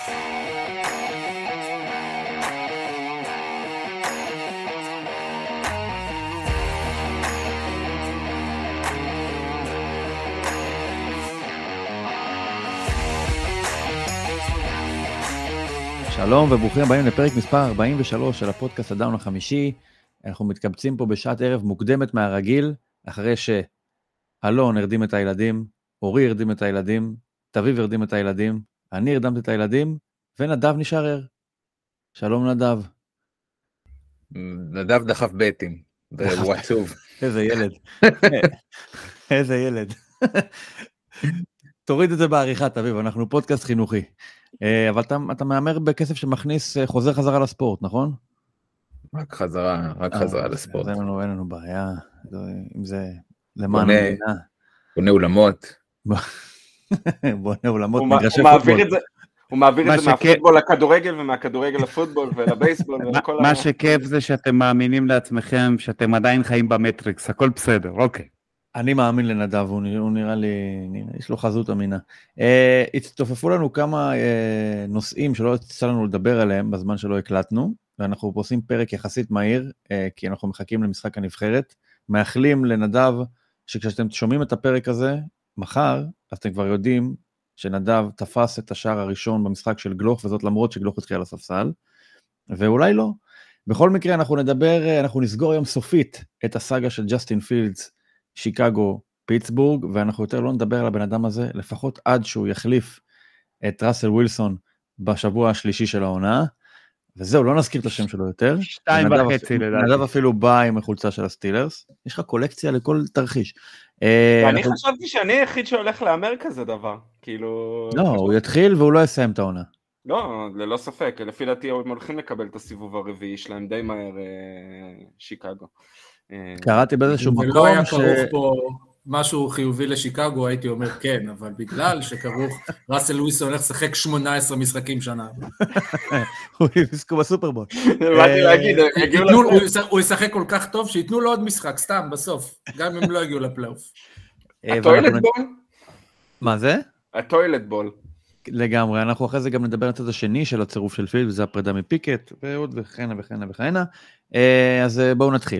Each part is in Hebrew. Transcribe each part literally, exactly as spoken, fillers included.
שלום וברוכים הבאים לפרק מספר ארבעים ושלוש של הפודקאסט הדאון החמישי. אנחנו מתקבצים פה בשעת ערב מוקדמת מהרגיל, אחרי שאלון הרדים את הילדים, אורי הרדים את הילדים, תביב הרדים את הילדים, אני הרדמתי את הילדים, ונדב נשאר ער. שלום נדב. נדב דחף בטים, והוא עצוב. איזה ילד. איזה ילד. תוריד את זה בעריכה, תביב, אנחנו פודקאסט חינוכי. אבל אתה, אתה מאמר בכסף שמכניס חוזר חזרה לספורט, נכון? רק חזרה, רק חזרה לספורט. אין לנו, אין לנו בעיה, אם זה למען המדינה. בונה אולמות. בונה אולמות, מגרשי פוטבול. הוא מעביר את זה מהפוטבול לכדורגל, ומהכדורגל לפוטבול ולבייסבול ולכל... מה שכיף זה שאתם מאמינים לעצמכם, שאתם עדיין חיים במטריקס, הכל בסדר, אוקיי. אני מאמין לנדב, הוא נראה לי, יש לו חזות אמינה. הצטופפו לנו כמה נושאים שלא יצא לנו לדבר עליהם בזמן שלא הקלטנו, ואנחנו עושים פרק יחסית מהיר, כי אנחנו מחכים למשחק הנבחרת, מאחלים לנדב שכשאתם שומעים את הפרק הזה, מחר, אז אתם כבר יודעים שנדב תפס את השער הראשון במשחק של גלוך, וזאת למרות שגלוך התחיל על הספסל, ואולי לא. בכל מקרה אנחנו נדבר, אנחנו נסגור היום סופית את הסאגה של ג'סטין פילדס, שיקגו, פיטסבורג, ואנחנו יותר לא נדבר על הבן אדם הזה, לפחות עד שהוא יחליף את ראסל ווילסון בשבוע השלישי של העונה, וזהו, לא נזכיר את השם שלו יותר. שתיים וחצי לדעתי. נדב אפילו בא עם החולצה של הסטילרס, יש לך קולקציה לכל תרחיש. ואני חשבתי שאני היחיד שהולך לאמר כזה דבר, כאילו... לא, הוא יתחיל והוא לא יסיים את העונה. לא, ללא ספק, לפי דעתי הם הולכים לקבל את הסיבוב הרביעי שלהם די מהר, שיקגו. קראתי באיזשהו מקום ולא היה כרוך פה משהו חיובי לשיקגו, הייתי אומר כן, אבל בגלל שכרוך ראסל ווילסון הולך לשחק שמונה עשרה משחקים שנה. הוא יזכו בסופרבול. באתי להגיד, הוא ישחק כל כך טוב שיתנו לו עוד משחק, סתם בסוף, גם אם לא הגיעו לפלייאוף. הטוילט בול? מה זה? הטוילט בול. לגמרי, אנחנו אחרי זה גם נדבר על הצד השני של הצירוף של פילד, וזה הפרידה מפיקט, ועוד וכהנה וכהנה וכהנה. אז בואו נתחיל.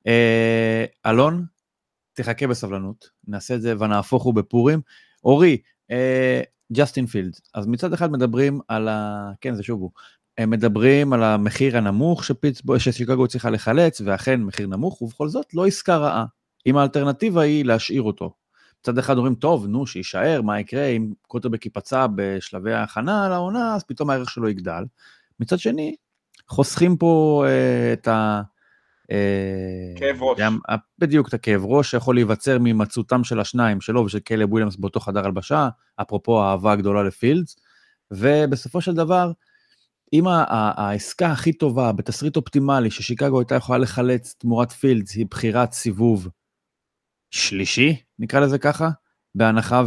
אלון, תחכה בסבלנות, נעשה את זה ונהפוך הוא בפורים. אורי, ג'סטין פילד, אז מצד אחד מדברים על ה... כן, זה שוב הוא. הם מדברים על המחיר הנמוך ששיקגו צריכה לחלץ, ואכן מחיר נמוך, ובכל זאת לא עסקה רעה. אם האלטרנטיבה היא להשאיר אותו. מצד אחד אומרים, טוב, נו, שישאר, מה יקרה אם קוטרבק ייפצע בשלבי ההכנה על העונה, אז פתאום הערך שלו יגדל. מצד שני, חוסכים פה אה, את ה... כאב ראש. אה, בדיוק, את הכאב ראש שיכול להיווצר ממצאותם של השניים, שלו ושל קלב וויליאמס באותו חדר הלבשה, אפרופו האהבה הגדולה לפילדס, ובסופו של דבר, אם העסקה הכי טובה, בתסריט אופטימלי, ששיקגו הייתה יכולה לחלץ תמורת פילדס, היא בחירת סיבוב שלישי, נקרא לזה ככה, בהנחה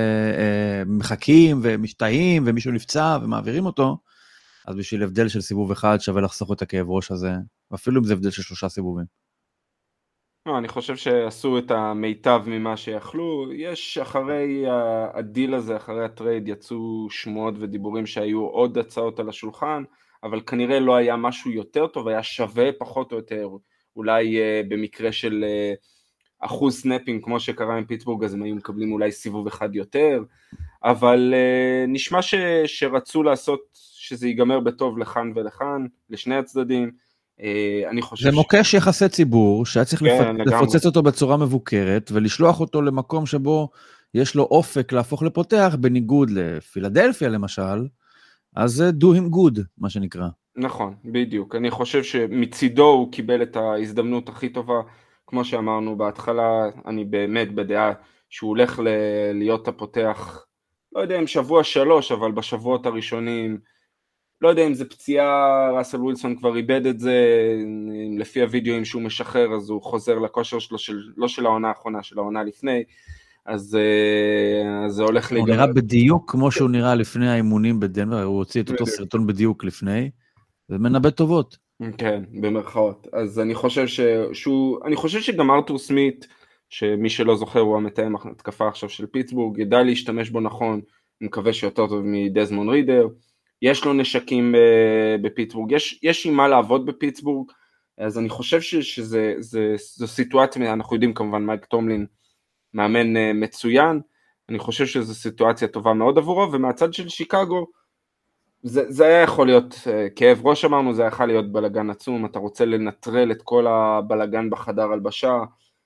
ומחכים ומשתאים ומישהו נפצע ומעבירים אותו, אז בשביל הבדל של סיבוב אחד שווה לחסוך את הכאב ראש הזה, ואפילו אם זה הבדל של שלושה סיבובים. לא, אני חושב שעשו את המיטב ממה שיכלו, יש אחרי הדיל הזה, אחרי הטרייד, יצאו שמועות ודיבורים שהיו עוד הצעות על השולחן, אבל כנראה לא היה משהו יותר טוב, היה שווה פחות או יותר, אולי במקרה של... אחוז סנאפים כמו שקרה עם פיטסבורג, אז הם היו מקבלים אולי סיבוב אחד יותר, אבל uh, נשמע ש, שרצו לעשות שזה ייגמר בטוב לכאן ולכאן, לשני הצדדים. Uh, אני חושב זה ש... מוקש יחסי ציבור, שהיה צריך כן, לפ... לפוצץ אותו בצורה מבוקרת, ולשלוח אותו למקום שבו יש לו אופק להפוך לפותח, בניגוד לפילדלפיה למשל, אז do him good, מה שנקרא. נכון, בדיוק. אני חושב שמצידו הוא קיבל את ההזדמנות הכי טובה, כמו שאמרנו בהתחלה, אני באמת בדעה שהוא הולך ל- להיות הפותח, לא יודע אם שבוע שלוש, אבל בשבועות הראשונים, לא יודע אם זה פציעה, ראסל ווילסון כבר איבד את זה, לפי הוידאוים שהוא משחרר, אז הוא חוזר לכושר שלו, של, לא של העונה האחרונה, של העונה לפני, אז, אז זה הולך להיגמר. הוא נראה בדיוק כמו שהוא נראה לפני האימונים בדנבר, הוא הוציא את אותו סרטון בדיוק לפני, זה מנבא טובות. כן, במרכאות. אז אני חושב ש... שהוא... אני חושב שגם ארתור סמית, שמי שלא זוכר הוא המתאם התקפה עכשיו של פיטסבורג, ידע להשתמש בו נכון, אני מקווה שיותר טוב מדזמונד רידר, יש לו נשקים בפיטסבורג, יש, יש עם מה לעבוד בפיטסבורג, אז אני חושב שזה, זה, זו סיטואציה, אנחנו יודעים כמובן מייק טומלין מאמן מצוין, אני חושב שזו סיטואציה טובה מאוד עבורו, ומהצד של שיקגו, זה, זה היה יכול להיות, כאב ראש אמרנו, זה יכול להיות בלגן עצום, אתה רוצה לנטרל את כל הבלגן בחדר הלבשה.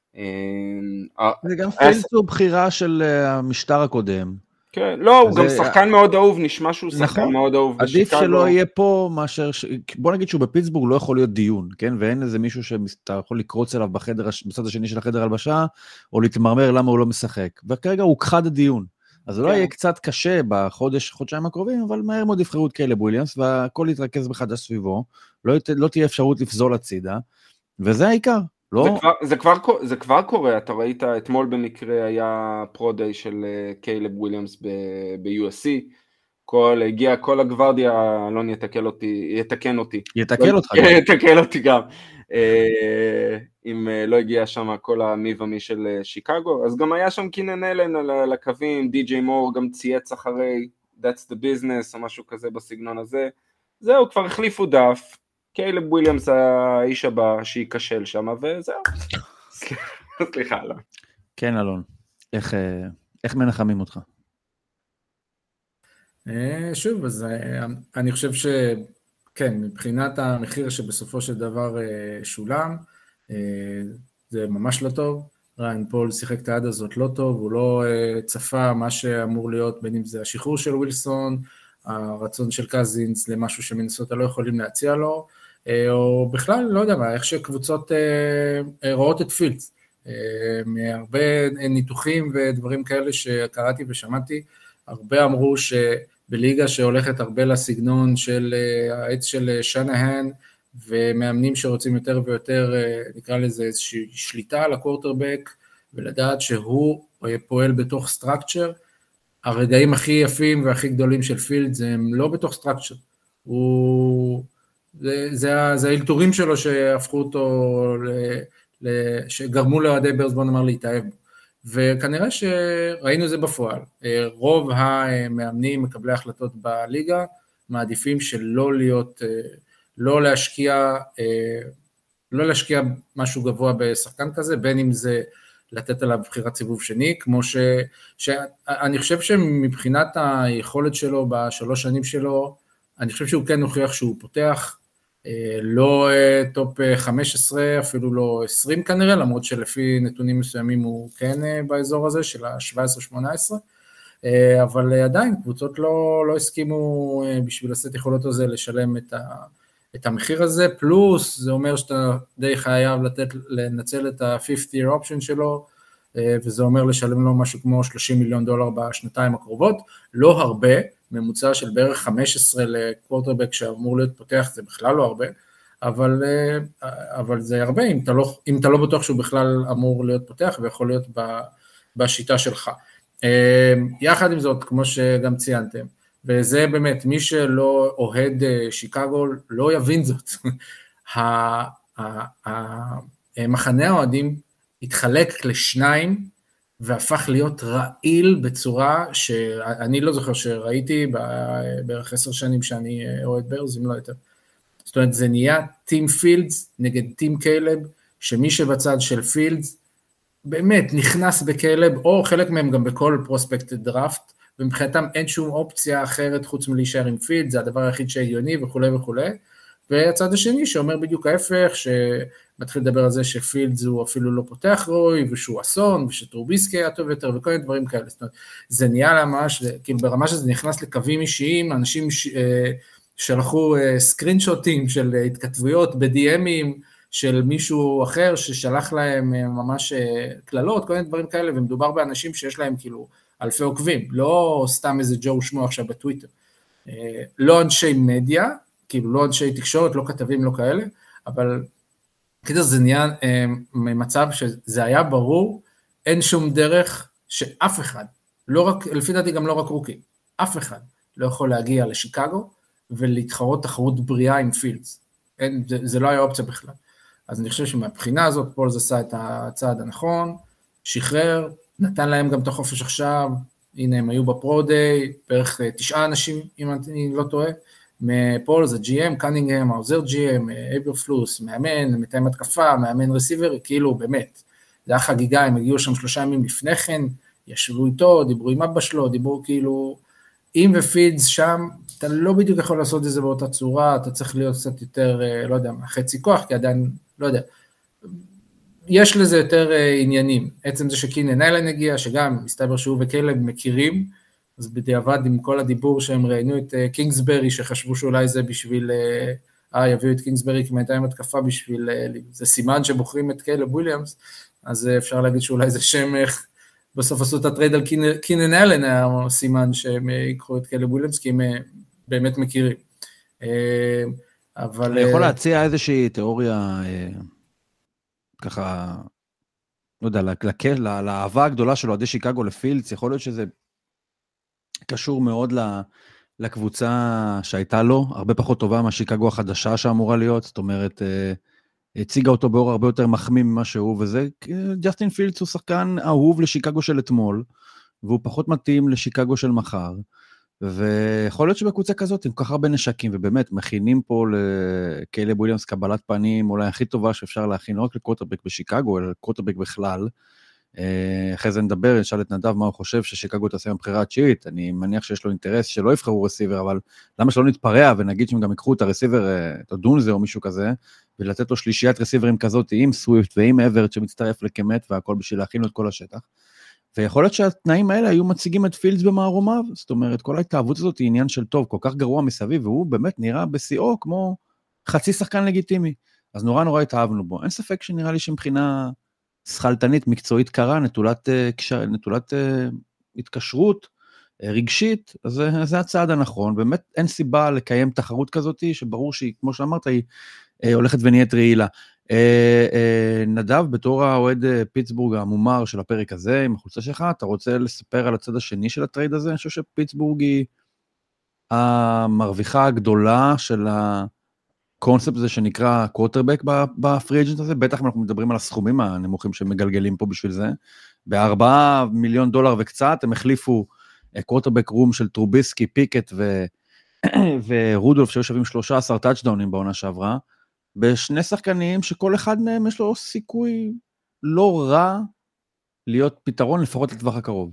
זה גם פילצו בחירה של המשטר הקודם. כן, לא, הוא גם שחקן מאוד אהוב, נשמע שהוא שחקן מאוד אהוב בשיקגו. עדיף שלא יהיה פה מאשר, בוא נגיד שהוא בפיטסבורג לא יכול להיות דיון, כן? ואין איזה מישהו שאתה יכול לקרוץ אליו בחדר, בצד השני של החדר הלבשה, או להתמרמר למה הוא לא משחק. וכרגע הוא כחד הדיון. אז זה לא יהיה קצת קשה בחודש, חודשיים הקרובים, אבל מהר מאוד יבחרו את קיילב וויליאמס, והכל יתרכז מחדש סביבו, לא תהיה אפשרות לפזול הצידה, וזה העיקר. לא? זה, כבר, זה, כבר, זה כבר קורה, אתה ראית, אתמול במקרה היה פרו-דיי של קיילב וויליאמס ב-יו אס סי, כל, הגיע כל הגוורדיה, אלון יתקל אותי, יתקן אותי. יתקל אותך גם. יתקל אותי גם. אם לא הגיע שם כל המי ומי של שיקגו, אז גם היה שם קינן אלן על הקווים, די-ג'יי מור גם צייץ אחרי, that's the business, או משהו כזה בסגנון הזה. זהו, כבר החליפו דף. קיילב וויליאמס האיש הבא שיקשל שם, וזהו. סליחה, אלון. כן, אלון. איך, איך מנחמים אותך? שוב, אז אני חושב שכן, מבחינת המחיר שבסופו של דבר שולם, זה ממש לא טוב. ריין פול שיחק את העד הזאת לא טוב, הוא לא צפה מה שאמור להיות, בין אם זה השחרור של ווילסון, הרצון של קזינס למשהו שמנסוטה לא יכולים להציע לו, או בכלל, לא יודע מה, איך שקבוצות רואות את פילדס, מהרבה ניתוחים ודברים כאלה שקראתי ושמעתי, הרבה אמרו שבליגה שהולכת הרבה לסגנון של העץ של שנהן, ומאמנים שרוצים יותר ויותר, נקרא לזה איזושהי שליטה על הקוורטרבק, ולדעת שהוא פועל בתוך סטרקצ'ר, הרגעים הכי יפים והכי גדולים של פילדס הם לא בתוך סטרקצ'ר, הוא... זה, זה, זה האלתורים שלו שהפכו אותו, ל, ל, שגרמו לאוהדי ברס בוא נאמר להתאהב בו, וכנראה שראינו את זה בפועל, רוב המאמנים מקבלי החלטות בליגה, מעדיפים שלא להיות, לא להשקיע, לא להשקיע משהו גבוה בשחקן כזה, בין אם זה לתת עליו בחירת סיבוב שני, כמו ש, שאני חושב שמבחינת היכולת שלו בשלוש שנים שלו, אני חושב שהוא כן הוכיח שהוא פותח, לא טופ חמש עשרה, אפילו לא עשרים כנראה, למרות שלפי נתונים מסוימים הוא כן באזור הזה של ה-שבע עשרה שמונה עשרה, אבל עדיין קבוצות לא, לא הסכימו בשביל לעשות יכולות הזה לשלם את, ה, את המחיר הזה, פלוס זה אומר שאתה די חייב לתת, לנצל את ה-חמישים year option שלו, וזה אומר לשלם לו משהו כמו שלושים מיליון דולר בשנתיים הקרובות, לא הרבה, ממוצע של בערך חמש עשרה לקוורטרבק שאמור להיות פותח, זה בכלל לא הרבה, אבל, אבל זה הרבה, אם אתה, לא, אם אתה לא בטוח שהוא בכלל אמור להיות פותח, ויכול להיות בשיטה שלך. יחד עם זאת, כמו שגם ציינתם, וזה באמת, מי שלא אוהד שיקגו, לא יבין זאת. המחנה האוהדים התחלק לשניים, והפך להיות רעיל בצורה שאני לא זוכר שראיתי בערך עשר שנים שאני אוהד ברז, אם לא יותר. זאת אומרת, זה נהיה טים פילדס נגד טים קיילב, שמי שבצד של פילדס באמת נכנס בקיילב, או חלק מהם גם בכל פרוספקט דראפט, ומבחינתם אין שום אופציה אחרת חוץ מלהישאר עם פילדס, זה הדבר היחיד שהגיוני וכו' וכו'. והצד השני שאומר בדיוק ההפך, שמתחיל לדבר על זה שפילדס הוא אפילו לא פותח רוי, ושהוא אסון, ושטרוביסקי היה טוב יותר, וכל מיני דברים כאלה. זאת אומרת, זה נהיה ממש, כאילו ברמה שזה נכנס לקווים אישיים, אנשים ש, שלחו סקרינשוטים של התכתבויות ב-די אמים, של מישהו אחר ששלח להם ממש כללות, כל מיני דברים כאלה, ומדובר באנשים שיש להם כאילו אלפי עוקבים, לא סתם איזה ג'ו שמו עכשיו בטוויטר. לא אנשי מדיה, כאילו לא אנשי תקשורת, לא כתבים, לא כאלה, אבל כדי זה נהיה ממצב שזה היה ברור, אין שום דרך שאף אחד, לא רק, לפי דעתי גם לא רק רוקי, אף אחד לא יכול להגיע לשיקגו, ולהתחרות תחרות בריאה עם פילדס, אין, זה, זה לא היה אופציה בכלל, אז אני חושב שמבחינה הזאת, פולס עשה את הצעד הנכון, שחרר, נתן להם גם את החופש עכשיו, הנה הם היו בפרו-דיי, בערך תשעה אנשים, אם אני לא טועה, מפול זה ג'י אם, קנינגהם, העוזר ג'י אם, אייברפלוס, מאמן, מתאם התקפה, מאמן רסיבר, כאילו באמת, זה היה חגיגה, הם הגיעו שם שלושה ימים לפני כן, ישבו איתו, דיברו עם אבא שלו, דיברו כאילו, אם ופילדס שם, אתה לא בדיוק יכול לעשות את זה באותה צורה, אתה צריך להיות קצת יותר, לא יודע, חצי כוח, כי עדיין, לא יודע, יש לזה יותר עניינים, עצם זה שקינן איילן הגיע, שגם מסתבר שהוא וקלב מכירים, אז בדיעבד עם כל הדיבור שהם ראיינו את קינגסברי, שחשבו שאולי זה בשביל, אה, יביאו את קינגסברי כמתאם התקפה בשביל, זה סימן שבוחרים את קלב וויליאמס, אז אפשר להגיד שאולי זה שם, בסוף עשו את הטרייד על קינן איילן, היה סימן שהם ייקחו את קלב וויליאמס, כי הם באמת מכירים. אבל... אני יכול להציע איזושהי תיאוריה, ככה, לא יודע, לאהבה הגדולה שלו, עדי שיקגו לפילדס, יכול להיות שזה קשור מאוד לקבוצה שהייתה לו, הרבה פחות טובה מהשיקגו החדשה שאמורה להיות, זאת אומרת, הציגה אותו באור הרבה יותר מחמיא ממה שהוא, וזה, ג'סטין פילדס הוא שחקן אהוב לשיקגו של אתמול, והוא פחות מתאים לשיקגו של מחר, ויכול להיות שבקבוצה כזאת, עם כל כך הרבה נשקים, ובאמת, מכינים פה לקלב וויליאמס קבלת פנים, אולי הכי טובה שאפשר להכין, לא רק לקווטרבק בשיקגו, אלא לקווטרבק בכלל, אחרי זה נדבר, נשאל את נדב מה הוא חושב ששיקגו תעשה מבחירה התשיעית, אני מניח שיש לו אינטרס שלא יבחרו רסיבר, אבל למה שלא נתפרע ונגיד שהם גם יקחו את הרסיבר, את הדונזה או מישהו כזה, ולתת לו שלישיית רסיברים כזאת עם סוויפט ועם אברט שמצטרף לקמת והכל בשביל להכין לו את כל השטח, ויכול להיות שהתנאים האלה היו מציגים את פילדס במערומיו, זאת אומרת כל ההתאהבות הזאת היא עניין של טוב, כל כך גרוע מסביב, והוא באמת נראה בשיאו כמו חצי שחקן לגיטימי, אז נורא נורא התאהבנו בו, אין ספק שנראה לי שמבחינה שחלטנית, מקצועית קרה, נטולת, נטולת התקשרות, רגשית, אז זה, זה הצעד הנכון, באמת אין סיבה לקיים תחרות כזאת, שברור שהיא, כמו שאמרת, היא הולכת ונהיית רעילה. נדב, בתור האוהד פיטסבורג המומר של הפרק הזה, עם החולצה שלך, אתה רוצה לספר על הצד השני של הטרייד הזה? אני חושב שפיטסבורג היא המרוויחה הגדולה של ה... קונספט הזה שנקרא קווטרבק בפרי אג'נט הזה, בטח אנחנו מדברים על הסכומים הנמוכים שמגלגלים פה בשביל זה, בארבעה מיליון דולר וקצת, הם החליפו קווטרבק רום של טרוביסקי, פיקט ו... ורודולף שהיו שווים שלושה עשר טאצ'דאונים בעונה שעברה, בשני שחקנים שכל אחד מהם יש לו סיכוי לא רע להיות פתרון לפחות לטווח הקרוב.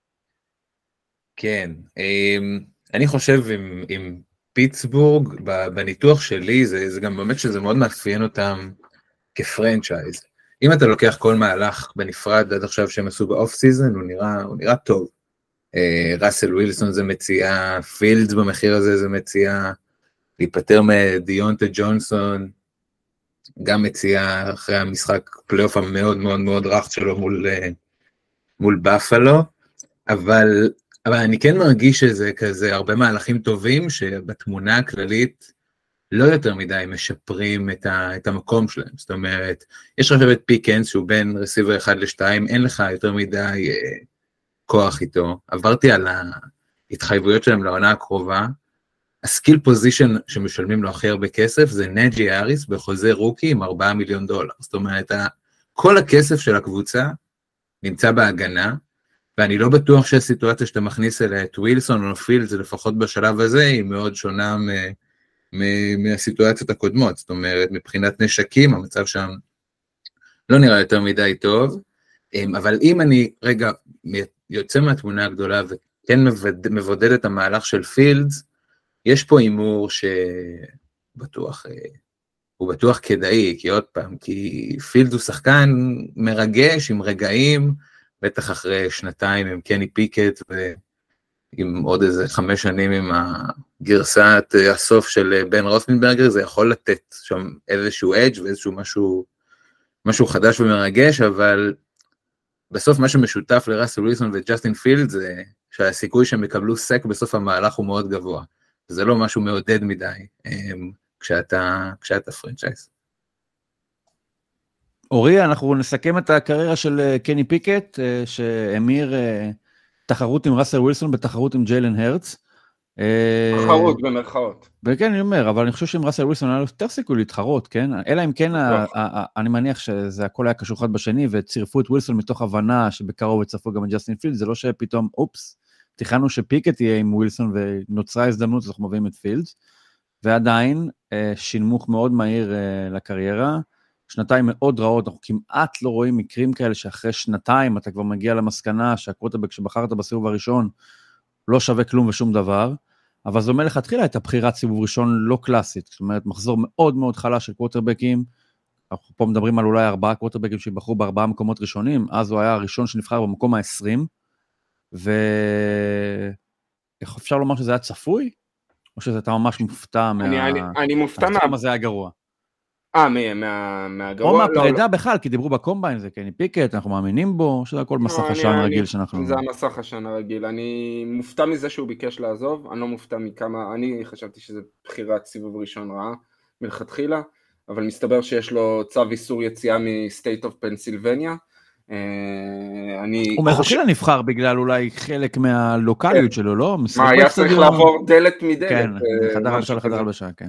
כן, אני חושב עם... עם... פיטסבורג, בניתוח שלי, זה, זה גם באמת שזה מאוד מאפיין אותם כפרנצ'ייז. אם אתה לוקח כל מהלך בנפרד עד עכשיו שהם עשו באוף סיזן, הוא נראה, הוא נראה טוב. ראסל ווילסון זה מציעה, פילדס במחיר הזה זה מציעה, להיפטר מדיונטה ג'ונסון, גם מציעה אחרי המשחק פלייאוף המאוד מאוד מאוד רך שלו מול, מול בפלו, אבל... אבל אני כן מרגיש שזה כזה הרבה מהלכים טובים, שבתמונה הכללית לא יותר מדי משפרים את, ה, את המקום שלהם. זאת אומרת, יש עכשיו את פיקנס, שהוא בין רסיבר אחד לשתיים, אין לך יותר מדי אה, כוח איתו. עברתי על ההתחייבויות שלהם לעונה הקרובה, הסקיל פוזישן שמשלמים לו הכי הרבה כסף, זה נג'י אריס בחוזה רוקי עם ארבעה מיליון דולר. זאת אומרת, כל הכסף של הקבוצה נמצא בהגנה, ואני לא בטוח שהסיטואציה שאתה מכניס אליה את ווילסון או פילדס, לפחות בשלב הזה, היא מאוד שונה מ- מ- מהסיטואציות הקודמות. זאת אומרת, מבחינת נשקים, המצב שם לא נראה יותר מדי טוב, אבל אם אני רגע יוצא מהתמונה הגדולה, וכן מבודד, מבודד את המהלך של פילדס, יש פה אימור שבטוח, הוא בטוח כדאי, כי עוד פעם, כי פילדס הוא שחקן מרגש עם רגעים, בטח אחרי שנתיים עם קני פיקט, ועם עוד איזה חמש שנים עם הגרסת הסוף של בן רוסנברגר, זה יכול לתת שם איזשהו אדג' ואיזשהו משהו, משהו חדש ומרגש, אבל בסוף מה שמשותף לראסל ווילסון וג'סטין פילד, זה שהסיכוי שהם יקבלו סק בסוף המהלך הוא מאוד גבוה. זה לא משהו מעודד מדי, כשאתה, כשאתה פרנצ'ייז. אורי, אנחנו נסכם את הקריירה של קני פיקט, שהמיר תחרות עם ראסל ווילסון בתחרות עם ג'יילן הרץ. תחרות במרכאות. וכן, אני אומר, אבל אני חושב שעם ראסל ווילסון היה יותר סיכוי להתחרות, כן? אלא אם כן, אני מניח שזה הכל היה קשור אחד בשני, וצירפו את ווילסון מתוך הבנה שבקרוב יצרפו גם את ג'סטין פילד, זה לא שפתאום, אופס, תכננו שפיקט יהיה עם ווילסון, ונוצרה הזדמנות, אז אנחנו מביאים את פילדס, ועדיין שינמוך מאוד מהיר לקריירה, שנתיים מאוד רעות, אנחנו כמעט לא רואים מקרים כאלה, שאחרי שנתיים אתה כבר מגיע למסקנה, שהקווטרבק שבחרת בסיבוב הראשון, לא שווה כלום ושום דבר, אבל זה אומר לכתחילה את הבחירת סיבוב ראשון לא קלאסית, זאת אומרת, מחזור מאוד מאוד חלש של קווטרבקים, אנחנו פה מדברים על אולי ארבעה קווטרבקים שיבחרו בארבעה מקומות ראשונים, אז הוא היה הראשון שנבחר במקום ה-עשרים, ואיך אפשר לומר שזה היה צפוי? או שזה אתה ממש מופתע מה... אני, אני, אני מופתע מה... כמה זה היה גרוע. אה, מה, מהגרוע? או מהפרידה לא, בכלל, כי דיברו בקומביין, זה קני פיקט, אנחנו מאמינים בו, שזה הכל מסך השן הרגיל שאנחנו... זה המסך השן הרגיל, אני מופתע מזה שהוא ביקש לעזוב, אני לא מופתע מכמה, אני חשבתי שזה בחירת סיבוב ראשון רעה, מלכתחילה, אבל מסתבר שיש לו צו איסור יציאה מסטייט אוף פנסילבניה, הוא מלכתחילה נבחר בגלל אולי חלק מהלוקליות שלו, לא? מה, היה צריך לעבור דלת מדלת. כן, חדר הלבשה לחדר הלבשה, כן.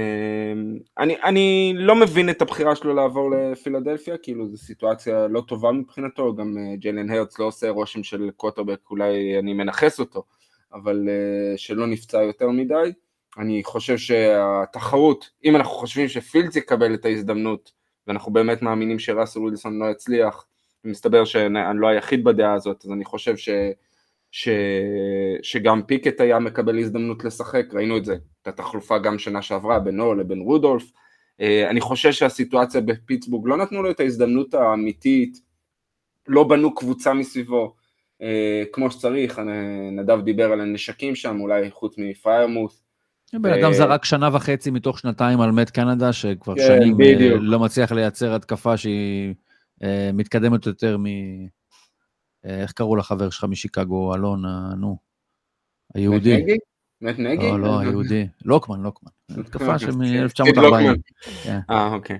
אני לא מבין את הבחירה שלו לעבור לפילדלפיה, כאילו זו סיטואציה לא טובה מבחינתו, גם ג'יילן הרטס לא עושה רושם של קווטרבק, אולי אני מנחס אותו, אבל שלא נפצע יותר מדי. אני חושב שהתחרות, אם אנחנו חושבים שפילדס יקבל את ההזדמנות, ואנחנו באמת מאמינים שראסל ווילסון לא יצליח, מסתבר שאני לא היחיד בדעה הזאת, אז אני חושב ש, ש, שגם פיקט היה מקבל הזדמנות לשחק, ראינו את זה, את התחלופה גם שנה שעברה, בינו לבין רודולף, אני חושב שהסיטואציה בפיטסבורג לא נתנו לו את ההזדמנות האמיתית, לא בנו קבוצה מסביבו, כמו שצריך, נדב דיבר על הנשקים שם, אולי חוץ מפיירמוס, בן אדם זרק שנה וחצי מתוך שנתיים על מט קנדה, שכבר שנים לא מצליח לייצר התקפה שהיא מתקדמת יותר מ... איך קראו לחבר שלך משיקגו, אלון, נו, היהודי. מט נגי? מט נגי? לא, לא, היהודי. לוקמן, לוקמן. התקפה של מ-אלף תשע מאות וארבעים. אה, אוקיי.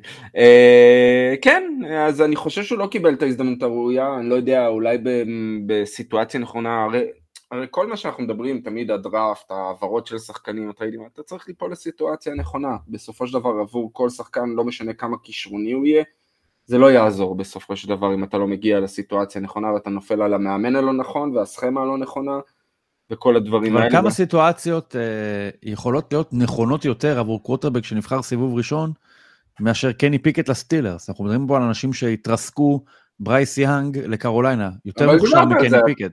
כן, אז אני חושב שהוא לא קיבל את ההזדמנות הראויה, אני לא יודע, אולי בסיטואציה נכונה, הרי כל מה שאנחנו מדברים, תמיד הדראפט, העברות של שחקנים, אתה צריך ליפול לסיטואציה נכונה, בסופו של דבר עבור כל שחקן, לא משנה כמה כישרוני הוא יהיה, זה לא יעזור בסופו של דבר אם אתה לא מגיע לסיטואציה נכונה, ואתה נופל על המאמן הלא נכון, והסכמה הלא נכונה, וכל הדברים האלה. אבל כמה סיטואציות אה, יכולות להיות נכונות יותר עבור קווטרבק שנבחר סיבוב ראשון, מאשר קני פיקט לסטילרס. אנחנו מדברים פה על אנשים שהתרסקו, ברייס יאנג לקרוליינה, יותר מוכשר מקני פיקט.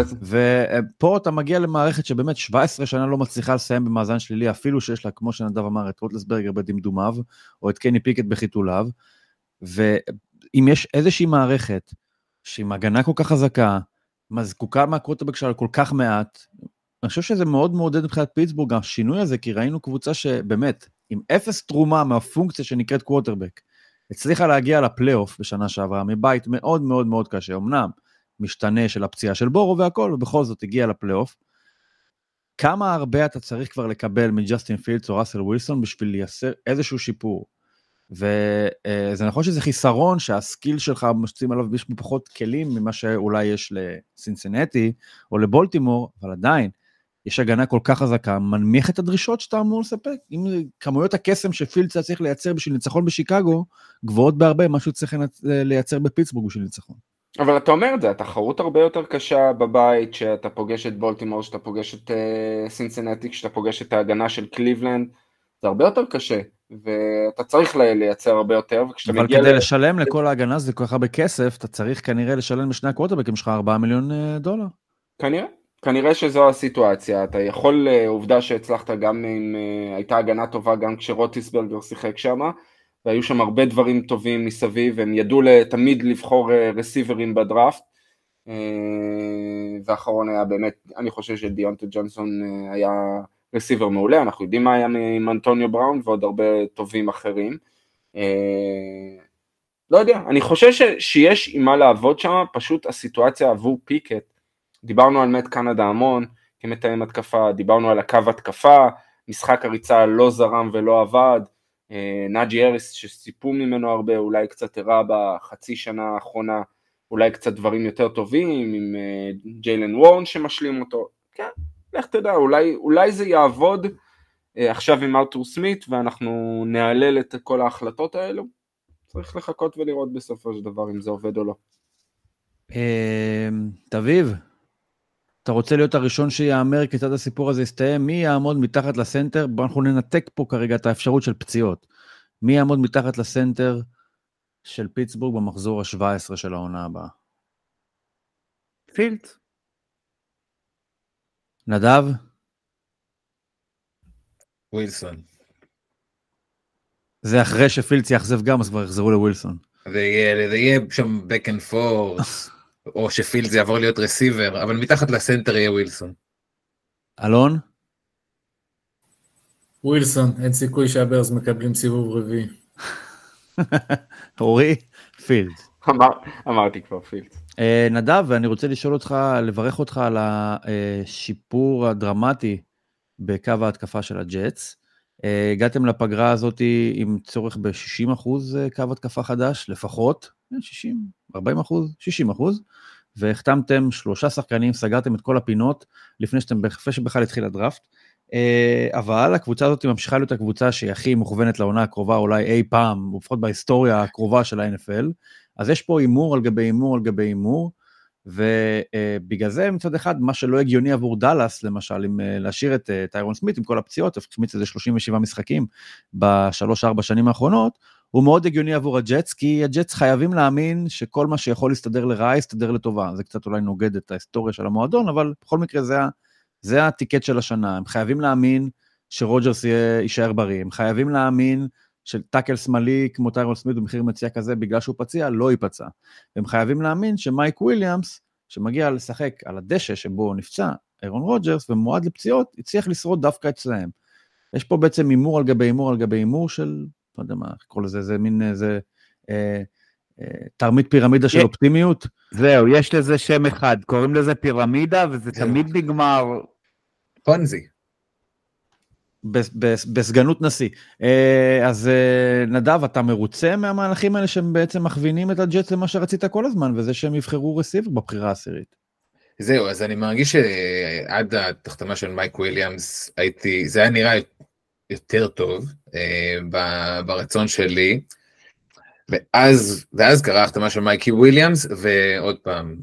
ופה אתה מגיע למערכת שבאמת שבע עשרה שנה לא מצליחה לסיים במאזן שלילי, אפילו שיש לה, כמו שנדב אמר, את רוטלסברגר בדמדומיו, או את קני פיקט בחיתוליו, ואם יש איזושהי מערכת, שעם הגנה כל כך חזקה, מזקוקה מהקווטרבק שלה כל כך מעט, אני חושב שזה מאוד מעודד מבחינת פיטסבורג, השינוי הזה, כי ראינו קבוצה שבאמת, עם אפס תרומה מהפונקציה שנקראת קווטרבק, הצליחה להגיע לפלייאוף בשנה שעברה, מבית מאוד מאוד מאוד קשה, אמנם, משתנה של הפציעה של בורו והכל, ובכל זאת הגיע לפלייאוף. כמה הרבה אתה צריך כבר לקבל מג'סטין פילדס או ראסל ווילסון, בשביל לייצר איזשהו שיפור. וזה נכון שזה חיסרון, שהסקיל שלך משתים עליו יש פחות כלים, ממה שאולי יש לסינסינטי, או לבולטימור, אבל עדיין, יש הגנה כל כך חזקה, מנמיך את הדרישות שאתה אמור לספק. אם כמויות הקסם שפילדס צריך לייצר בשביל ניצחון בשיקגו, גבוהות בהרבה, משהו צריך לייצר בפיטסבורג בשביל ניצחון. אבל אתה אומר את זה, התחרות הרבה יותר קשה בבית, שאתה פוגש את בולטימור, שאתה פוגש את uh, סינסינטי, שאתה פוגש את ההגנה של קליבלנד, זה הרבה יותר קשה, ואתה צריך לייצר הרבה יותר, אבל כדי ל... לשלם לכל ההגנה, זה כל כך הרבה כסף, אתה צריך כנראה לשלם בשני הקווטרבקים שלך ארבעה מיליון דולר. כנראה, כנראה שזו הסיטואציה, אתה יכול, עובדה שהצלחת גם אם הייתה הגנה טובה, גם כשרוטיסברגר שיחק שם, והיו שם הרבה דברים טובים מסביב, הם ידעו תמיד לבחור רסיברים בדראפט, והאחרון היה באמת, אני חושב שדיונטה ג'ונסון היה רסיבר מעולה, אנחנו יודעים מה היה עם אנטוניו בראון, ועוד הרבה טובים אחרים. לא יודע, אני חושב שיש עם מה לעבוד שם, פשוט הסיטואציה עבור פיקט, דיברנו על מט קנדה המון, כמתאם התקפה, דיברנו על הקו התקפה, משחק הריצה לא זרם ולא עבד, נאג'י אריס שסיפו ממנו הרבה, אולי קצת הראה בחצי שנה האחרונה, אולי קצת דברים יותר טובים, עם ג'יילן וורן שמשלים אותו, כן, לך תדע, אולי, אולי זה יעבוד עכשיו עם ארתור סמית, ואנחנו נעלל את כל ההחלטות האלו, צריך לחכות ולראות בסופו של דבר אם זה עובד או לא. תביב, אתה רוצה להיות הראשון שיאמר כיצד הסיפור הזה יסתיים, מי יעמוד מתחת לסנטר, בוא אנחנו ננתק פה כרגע את האפשרות של פציעות, מי יעמוד מתחת לסנטר של פיטסבורג במחזור ה-שבע עשרה של העונה הבאה? פילדס. נדב? ווילסון. זה אחרי שפילדס יאכזב גם, אז כבר יחזרו לווילסון. זה יהיה, זה יהיה שם back and forth, או שפילדס יעבור להיות רסיבר, אבל מתחת לסנטר יהיה ווילסון. אלון? ווילסון, אין סיכוי שהברס מקבלים סיבוב רביעי. אורי? פילדס. אמר, אמרתי כבר פילדס. Uh, נדב, ואני רוצה לשאול אותך, לברך אותך על השיפור הדרמטי בקו ההתקפה של הג'טס. Uh, הגעתם לפגרה הזאת עם צורך ב-שישים אחוז קו התקפה חדש, לפחות, שישים, ארבעים אחוז, שישים אחוז, והחתמתם שלושה שחקנים, סגרתם את כל הפינות, לפני שאתם לפני שבכלל התחיל הדראפט, uh, אבל הקבוצה הזאת ממשיכה להיות הקבוצה שהיא הכי מוכוונת לעונה הקרובה, אולי אי פעם, לפחות בהיסטוריה הקרובה של ה-אן אף אל, אז יש פה אימור על גבי אימור על גבי אימור, ובגלל זה מצד אחד, מה שלא הגיוני עבור דלס, למשל, אם להשאיר את טיירון סמית עם כל הפציעות, החמיץ איזה שלושים ושבעה משחקים בשלוש ארבע שנים האחרונות, הוא מאוד הגיוני עבור הג'טס, כי הג'טס חייבים להאמין שכל מה שיכול להסתדר לרעה, יסתדר לטובה. זה קצת אולי נוגד את ההיסטוריה של המועדון, אבל בכל מקרה זה, זה הטיקט של השנה. הם חייבים להאמין שרוג'רס יישאר בריא, הם חייבים להאמין של טאקל שמאלי כמו טיירון סמית במחיר מציע כזה, בגלל שהוא פציע, לא ייפצע. הם חייבים להאמין שמייק וויליאמס, שמגיע לשחק על הדשא שבו נפצע אירון רוג'רס, ומועד לפציעות, הצליח לשרוד דווקא אצלהם. יש פה בעצם אימור על גבי אימור על גבי אימור של, לא יודע מה, קורא לזה, זה מין איזה, אה, אה, תרמית פירמידה של אופטימיות. זהו, יש לזה שם אחד, קוראים לזה פירמידה, וזה תמיד נגמר. פונזי. בסגנות נשיא. אז נדב, אתה מרוצה מהמהלכים האלה שהם בעצם מכווינים את הג'טס למה שרצית כל הזמן, וזה שהם יבחרו רסיבר בבחירה העשירית? זהו, אז אני מרגיש שעד התחתמה של מייק וויליאמס, הייתי, זה היה נראה יותר טוב ברצון שלי, ואז, ואז קרה החתמה של מייקי וויליאמס, ועוד פעם,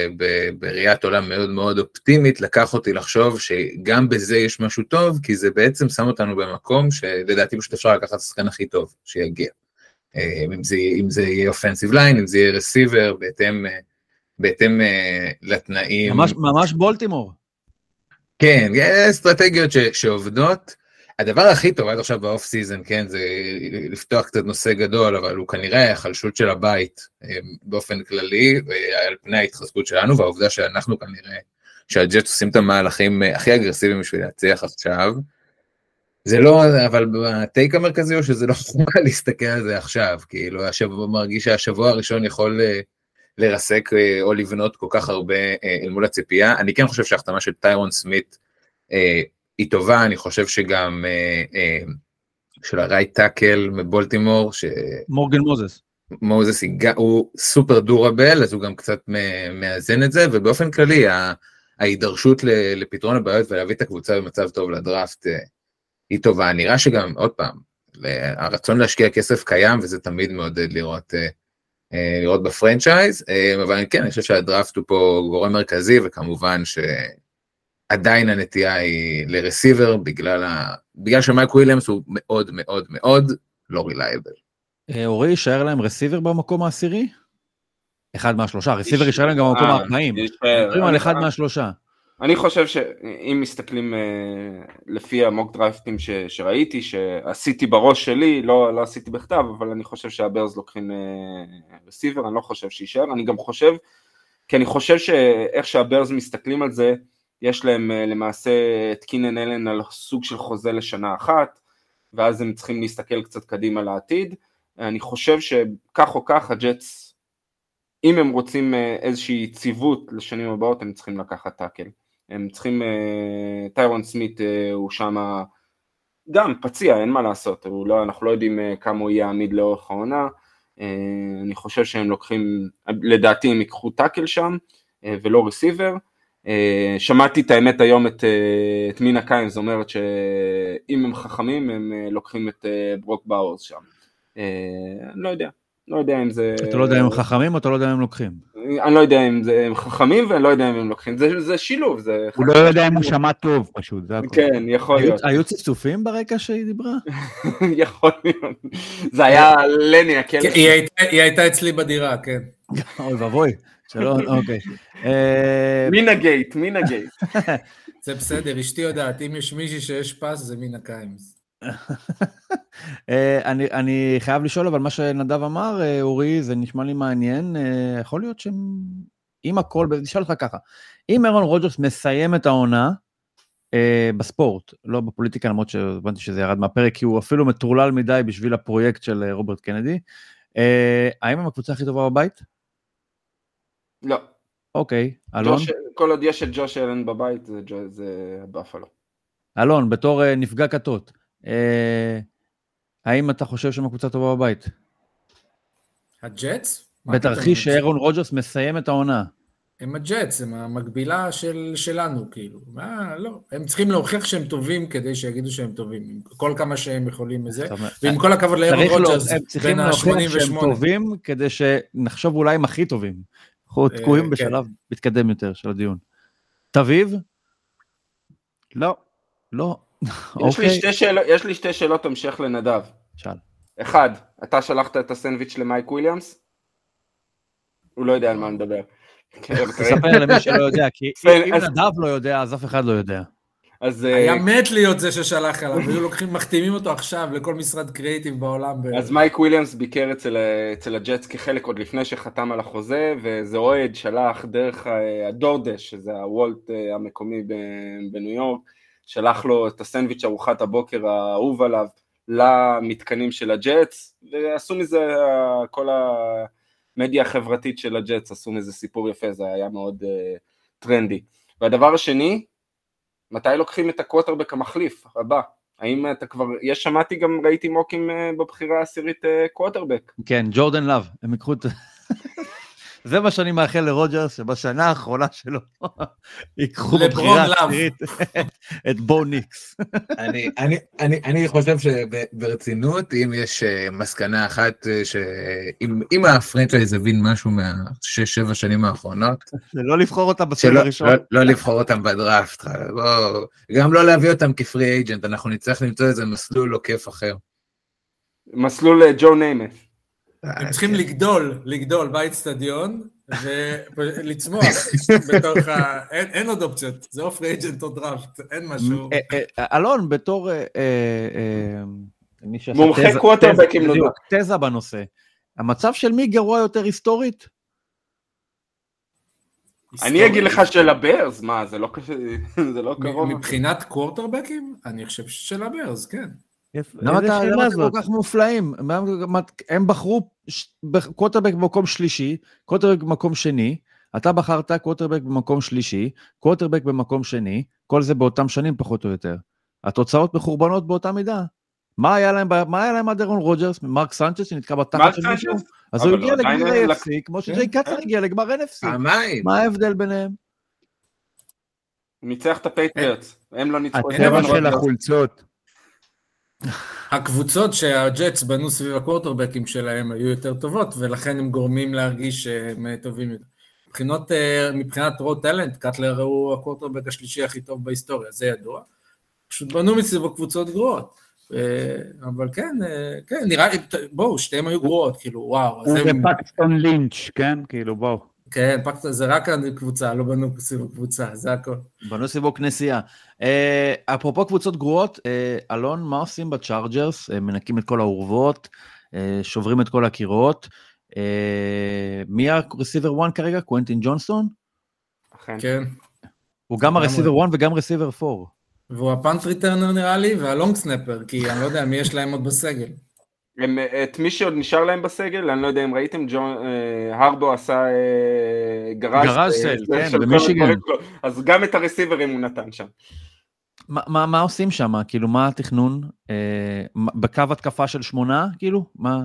בראיית עולם מאוד מאוד אופטימית, לקח אותי לחשוב שגם בזה יש משהו טוב, כי זה בעצם שם אותנו במקום שלדעתי פשוט אפשר לקחת את השחקן הכי טוב שיגיע. אם זה, אם זה יהיה אופנסיב ליין, אם זה יהיה רסיבר, בהתאם, בהתאם לתנאים. ממש, ממש בולטימור. כן, אסטרטגיות ש, שעובדות. הדבר הכי טוב עד עכשיו באוף סיזן, כן, זה לפתוח קצת נושא גדול, אבל הוא כנראה החלשות של הבית באופן כללי, על פני ההתחזקות שלנו, והעובדה שאנחנו כנראה, שהג'טס עושים את המהלכים הכי אגרסיביים בשביל להצליח עכשיו, זה לא, אבל בטייק המרכזי הוא שזה לא חומה להסתכל על זה עכשיו, כאילו השבוע מרגיש שהשבוע הראשון יכול לרסק או לבנות כל כך הרבה אל מול הציפייה. אני כן חושב שההחתמה של טיירון סמית, היא טובה, אני חושב שגם אה, אה, של הרייט טאקל מבולטימור, ש... מורגן מוזס. מוזס הוא סופר דורבל, אז הוא גם קצת מאזן את זה, ובאופן כללי, ההידרשות לפתרון הבעיות ולהביא את הקבוצה במצב טוב לדראפט, אה, היא טובה. נראה שגם, עוד פעם, הרצון להשקיע כסף קיים, וזה תמיד מעודד לראות, אה, אה, לראות בפרנצ'ייז, אה, אבל כן, אני חושב שהדראפט הוא פה גורם מרכזי, וכמובן ש... עדיין הנטייה היא לרסיבר, בגלל, ה... בגלל שמייק וויליאמס הוא מאוד מאוד מאוד לא רילייבל. אורי, יישאר להם רסיבר במקום העשירי? אחד מהשלושה, רסיבר יישאר להם גם במקום הארבעים. מדברים על אחד מהשלושה. אני חושב שאם מסתכלים לפי המוק דרייפטים ש... שראיתי, שעשיתי בראש שלי, לא, לא עשיתי בכתב, אבל אני חושב שהברז לוקחים רסיבר, אני לא חושב שיישאר, אני גם חושב, כי אני חושב שאיך שהברז מסתכלים על זה, יש להם למעשה את קינן אלן על סוג של חוזה לשנה אחת, ואז הם צריכים להסתכל קצת קדימה לעתיד. אני חושב שכך או כך הג'טס, אם הם רוצים איזושהי יציבות לשנים הבאות, הם צריכים לקחת טאקל. הם צריכים, טיירון סמית הוא שם גם פציע, אין מה לעשות, לא, אנחנו לא יודעים כמה הוא יהיה עמיד לאורך העונה. אני חושב שהם לוקחים, לדעתי הם ייקחו טאקל שם, ולא רסיבר. שמעתי את האמת היום את, את מינה קיינס, זאת אומרת שאם הם חכמים הם לוקחים את ברוק באורס שם. אני לא יודע, לא יודע אם זה... אתה לא יודע אם הם חכמים או אתה לא יודע אם הם לוקחים? אני לא יודע אם זה חכמים, ואני לא יודע אם הם לוקחים, זה שילוב. הוא לא יודע אם הוא שמע טוב פשוט, זה הכל. כן, יכול להיות. היו צפצופים ברקע שהיא דיברה? יכול להיות. זה היה לני, הכלב. היא הייתה אצלי בדירה, כן. אוי ואבוי, שלא, אוקיי. מינה גייט, מינה גייט. זה בסדר, אשתי יודעת, אם יש מישהי שיש פס, זה מינה קיימס. אני, אני חייב לשאול, אבל מה שנדב אמר, אורי, זה נשמע לי מעניין, יכול להיות שהם, אם הכל, נשאל אותך ככה, אם אירון רוג'רס מסיים את העונה, בספורט, לא בפוליטיקה, למרות שהבנתי שזה ירד מהפרק, כי הוא אפילו מטורלל מדי בשביל הפרויקט של רוברט קנדי, האם הם הקבוצה הכי טובה בבית? לא. אוקיי, אלון? כל עוד יש את ג'וש אלן בבית, זה באפלו. אלון, בתור נפגע כתות, האם אתה חושב שהם הקבוצה טובה בבית? הג'טס? בתרחיש שאירון רוג'רס מסיים את העונה. הם הג'טס, הם המקבילה של, שלנו, כאילו. מה, לא. הם צריכים להוכיח שהם טובים כדי שיגידו שהם טובים. כל כמה שהם יכולים מזה. ועם כל הכבוד לאירון רוג'רס, בין ה-שמונים ושמונה. שהם טובים כדי שנחשוב אולי הם הכי טובים. אנחנו תקועים בשלב מתקדם יותר של הדיון. תביב? לא. לא. יש לי שתי שאלות, יש לי שתי שאלות המשך לנדב. שאל. אחד, אתה שלחת את הסנדוויץ' למייק וויליאמס? הוא לא יודע על מה נדבר. תספר למי שלא יודע, כי אם נדב לא יודע, אז אף אחד לא יודע. היה מת להיות זה ששלח עליו, היו לוקחים, מחתימים אותו עכשיו לכל משרד קריאיטיב בעולם. אז מייק וויליאמס ביקר אצל הג'טס כחלק עוד לפני שחתם על החוזה, וזה אוהד שלח דרך הדורדש, שזה הוולט המקומי בניו יורק, שלח לו את הסנדוויץ' ארוחת הבוקר האהוב עליו למתקנים של הג'טס, ועשו מזה כל המדיה החברתית של הג'טס, עשו מזה סיפור יפה, זה היה מאוד uh, טרנדי. והדבר השני, מתי לוקחים את הקווטרבק המחליף הבא? האם אתה כבר, יש שמעתי גם, ראיתי מוקים uh, בבחירה העשירית uh, קווטרבק. כן, ג'ורדן לב, הם יקחו את... זה מה שאני מאחל לרוג'רס, שבשנה האחרונה שלו ייקחו בבחירה העשירית את בו ניקס. אני חושב שברצינות, אם יש מסקנה אחת, שאם הפרנצ'ייז הבין משהו מהשש שבע שנים האחרונות, זה לא לבחור אותם בסבב הראשון. לא לבחור אותם בדראפט, גם לא להביא אותם כפרי אייג'נט, אנחנו נצטרך למצוא איזה מסלול או כיף אחר. מסלול ג'ו ניימט. הם צריכים לגדול, לגדול באצטדיון, ולצמוח בתוך ה... אין עוד אופציות, זה או פרי אייג'נט או דראפט, אין משהו. אלון, בתור... מומחה קווטרבקים נודע. תזה בנושא. המצב של מי גרוע יותר היסטורית? אני אגיד לך של הברז, מה, זה לא קרוב. מבחינת קווטרבקים? אני חושב של הברז, כן. למה אתה כל כך מופלאים? הם בחרו קווטרבק במקום שלישי, קווטרבק במקום שני, אתה בחרת קווטרבק במקום שלישי, קווטרבק במקום שני, כל זה באותם שנים פחות או יותר. התוצאות מחורבנות באותה מידה. מה היה להם, מה היה להם עד אירון רוג'רס? מרק סנצ'ס שנתקע בתחת של מישהו? אז הוא הגיע לגמר איי אף סי, כמו שג'יי קטלר הגיע לגמר אן אף סי. מה ההבדל ביניהם? הוא ניצח את הפייטריוטס, הם לא ניצחו. הטבע של החולצות. הקבוצות שהג'טס בנו סביב הקווטרבקים שלהם היו יותר טובות, ולכן הם גורמים להרגיש שהם טובים יותר. מבחינות, מבחינת רו טלנט, קטלר הוא הקווטרבק השלישי הכי טוב בהיסטוריה, זה ידוע. פשוט בנו מסביב הקבוצות גרועות. אבל כן, כן, נראה לי, בואו, שתיהם היו גרועות, כאילו, וואו. הוא ופקסטון לינץ', כן? כאילו, בואו. כן, זה רק קבוצה, לא בנו סביב קבוצה, זה הכל. בנו סביבו כנסייה. אפרופו קבוצות גרועות, אלון, מה עושים בצ'ארג'רס? מנקים את כל העורבות, שוברים את כל הקירות. מי הרסיבר אחת כרגע? קוונטין ג'ונסון? כן. הוא גם הרסיבר אחת וגם רסיבר ארבע. והוא הפאנט ריטרנר נראה לי, והלונג סנפר, כי אני לא יודע מי יש להם עוד בסגל. הם, את מי שעוד נשאר להם בסגל, אני לא יודע אם ראיתם, ג'ון, אה, הרבו עשה אה, גרז, גרז סל, כן, במישיגן. אז גם את הרסיברים הוא נתן שם. מה, מה, מה עושים שם? כאילו, מה התכנון? אה, בקו התקפה של שמונה? כאילו, מה...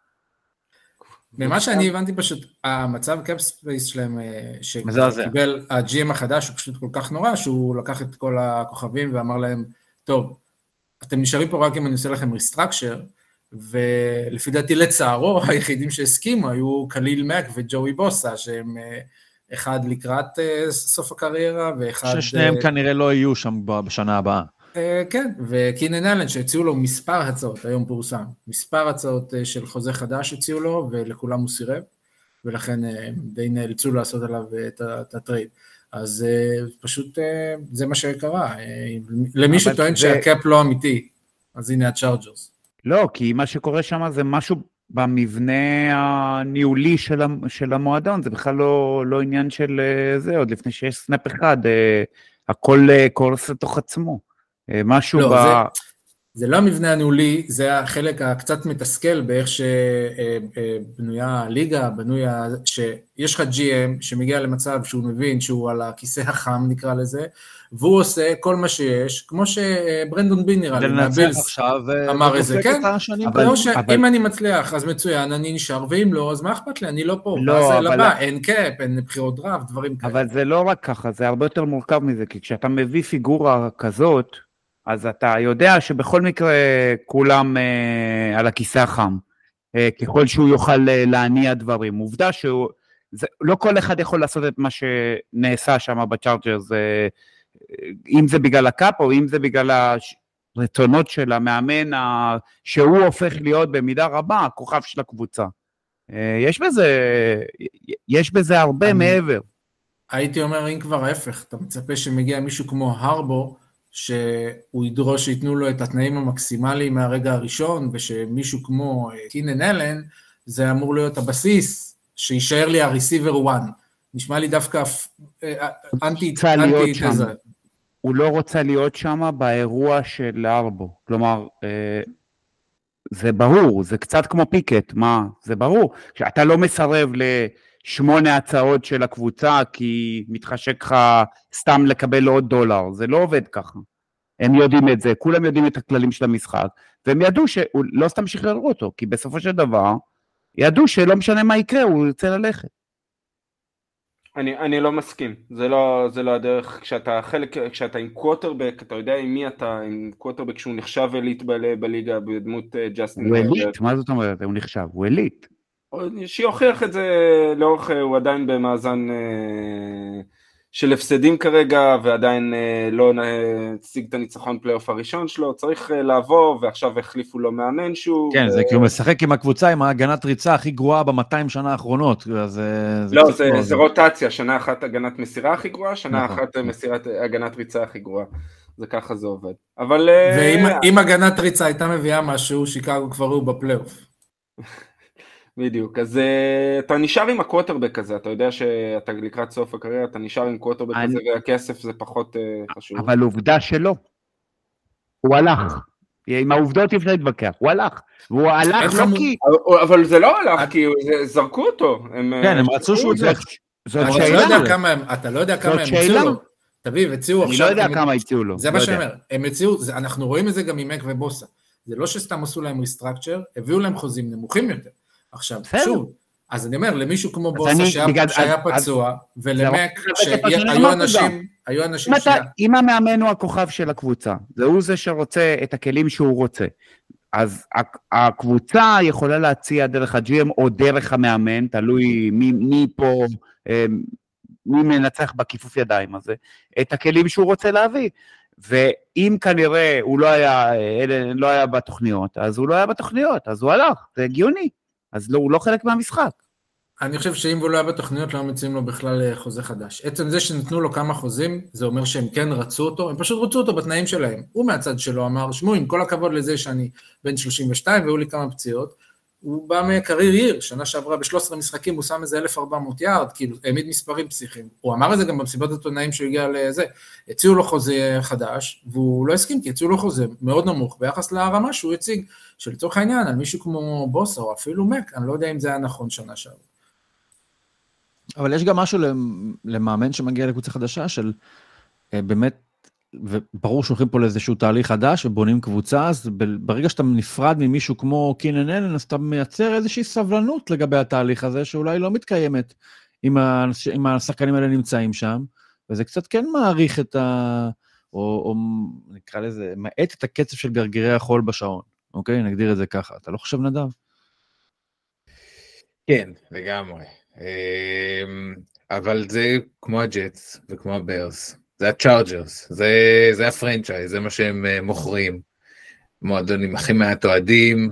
ממה שאני הבנתי פשוט, המצב קאפ ספייס שלהם, שקיבל הג'י אם החדש, הוא פשוט כל כך נורא, שהוא לקח את כל הכוכבים ואמר להם, טוב, אתם נשארים פה רק אם אני עושה לכם ריסטרקשר, ולפי דעתי לצערו, היחידים שהסכימו היו קליל מק וג'וי בוסה, שהם אחד לקראת סוף הקריירה, ואחד... ששניהם כנראה לא יהיו שם בשנה הבאה. כן, וקינן אלן שהציעו לו מספר הצעות, היום פורסם, מספר הצעות של חוזה חדש הציעו לו, ולכולם הוא סירב, ולכן די נאלצו לעשות עליו את הטרייד. אז פשוט זה מה שקרה, למי שטוען שהקאפ לא אמיתי, אז הנה הצ'ארג'רס. לא, כי מה שקורה שם זה משהו במבנה הניהולי של, של המועדון, זה בכלל לא, לא עניין של זה, עוד לפני שיש סנאפ אחד, הכל קורס לתוך עצמו. משהו לא, ב... זה, זה לא המבנה הניהולי, זה החלק הקצת מתסכל באיך שבנויה הליגה, בנויה שיש לך ג'י אם שמגיע למצב שהוא מבין שהוא על הכיסא החם נקרא לזה, והוא עושה כל מה שיש, כמו שברנדון בין נראה לי, מהבילס אמר את זה, כן? אבל אם אני מצליח אז מצוין, אני נשאר, ואם לא, אז מה אכפת לי? אני לא פה, ואז זה לבא, אין קאפ, אין בחירות דראפט, דברים כאלה. אבל זה לא רק ככה, זה הרבה יותר מורכב מזה, כי כשאתה מביא פיגורה כזאת, אז אתה יודע שבכל מקרה כולם אה, על הכיסא החם, אה, ככל שהוא יוכל אה, להניע דברים. עובדה שהוא, זה, לא כל אחד יכול לעשות את מה שנעשה שם בצ'ארג'רס, אה, אם זה בגלל הקאפ או אם זה בגלל הרצונות של המאמן, ה, שהוא הופך להיות במידה רבה הכוכב של הקבוצה. אה, יש בזה, יש בזה הרבה אני, מעבר. הייתי אומר, אם כבר ההפך, אתה מצפה שמגיע מישהו כמו הרבו, שהוא ידרוש שיתנו לו את התנאים המקסימליים מהרגע הראשון, ושמישהו כמו קינן אלן, זה אמור להיות הבסיס, שישאר לי הרסיבר אחד. נשמע לי דווקא אנטי תזה. הוא לא רוצה להיות שם באירוע של ארבו. כלומר, זה ברור, זה קצת כמו פיקט, מה? זה ברור. שאתה לא מסרב לשמונה הצעות של הקבוצה, כי מתחשק לך סתם לקבל עוד דולר. זה לא עובד ככה. הם יודעים את זה, כולם יודעים את הכללים של המשחק, והם ידעו שהוא לא סתם שחררו אותו, כי בסופו של דבר, ידעו שלא משנה מה יקרה, הוא ירצה ללכת. אני, אני לא מסכים, זה לא, זה לא הדרך, כשאתה חלק, כשאתה עם קווטרבק, אתה יודע עם מי אתה, עם קווטרבק שהוא נחשב אליט ב, בליגה, בדמות ג'סטין. הוא אליט, מה זאת אומרת? הוא נחשב, הוא אליט. שיוכיח את זה לאורך, הוא עדיין במאזן של הפסדים כרגע, ועדיין לא הציג את הניצחון פלייאוף הראשון שלו, צריך לעבור, ועכשיו החליפו לו מאמן שוב. כן, זה כי הוא משחק עם הקבוצה, עם ההגנת ריצה הכי גרועה ב-מאתיים שנה האחרונות. לא, זה רוטציה, שנה אחת הגנת מסירה הכי גרועה, שנה אחת הגנת ריצה הכי גרועה. זה ככה זה עובד. אבל... ואם הגנת ריצה הייתה מביאה משהו, שיקגו כבר הוא בפלייאוף. בדיוק, אז uh, אתה נשאר עם הקווטרבק הזה, אתה יודע שאתה לקראת סוף הקריירה, אתה נשאר עם קווטרבק אני... הזה, והכסף זה פחות uh, חשוב. אבל עובדה שלא, הוא הלך, עם העובדות אפשר להתווכח, הוא הלך, והוא הלך לא כי... אבל זה לא הלך, כי זרקו אותו. כן, הם רצו שהוא יצלח. אתה לא יודע כמה הם הציעו לו. תביב, הציעו עכשיו... אני לא יודע כמה הציעו לו. זה מה שאומר, הם הציעו, אנחנו רואים את זה גם עם מק ובוסה. זה לא שסתם עשו להם ריסטרקצ'ר, הביאו להם חוזים נמוכים יותר. עכשיו, שוב, אז אני אומר, למישהו כמו בוסה שהיה פצוע, ולמק שהיו אנשים, היו אנשים ש... אם המאמן הוא הכוכב של הקבוצה, והוא זה שרוצה את הכלים שהוא רוצה, אז הקבוצה יכולה להציע דרך הג'י אם או דרך המאמן, תלוי מי פה, מי מנצח בכיפוף ידיים הזה, את הכלים שהוא רוצה להביא. ואם כנראה הוא לא היה, לא היה בתוכניות, אז הוא לא היה בתוכניות, אז הוא הלך, זה הגיוני. אז לא, הוא לא חלק מהמשחק. אני חושב שאם הוא לא היה בתוכניות, לא מציעים לו בכלל חוזה חדש. עצם זה שנתנו לו כמה חוזים, זה אומר שהם כן רצו אותו, הם פשוט רצו אותו בתנאים שלהם. הוא מהצד שלו אמר, שמו, עם כל הכבוד לזה שאני בן שלושים ושתיים, והיו לי כמה פציעות, הוא בא מקרייר ייר, שנה שעברה ב-שלושה עשר משחקים, הוא שם איזה אלף וארבע מאות יארד, כאילו, העמיד מספרים פסיכיים. הוא אמר את זה גם במסיבות העיתונאים שהוא הגיע לזה. הציעו לו חוזה חדש, והוא לא הסכים, כי הציעו לו חוזה מאוד נמוך, ביחס לרמה שהוא הציג, שלצורך העניין, על מישהו כמו בוסה, או אפילו מק, אני לא יודע אם זה היה נכון שנה שעברה. אבל יש גם משהו למאמן שמגיע לקבוצה חדשה, של באמת, וברור שהולכים פה לאיזשהו תהליך חדש, ובונים קבוצה, אז ברגע שאתה נפרד ממישהו כמו קינן אלן, אז אתה מייצר איזושהי סבלנות לגבי התהליך הזה, שאולי לא מתקיימת, אם השחקנים האלה נמצאים שם, וזה קצת כן מעריך את ה... או, או נקרא לזה, מעט את הקצב של גרגירי החול בשעון. אוקיי? נגדיר את זה ככה. אתה לא חושב, נדב? כן, לגמרי. אבל זה כמו הג'טס וכמו הברס. זה הצ'ארג'רס, זה, זה הפרנצ'ייז, זה מה שהם מוכרים. מועדונים הכי מעט אוהדים,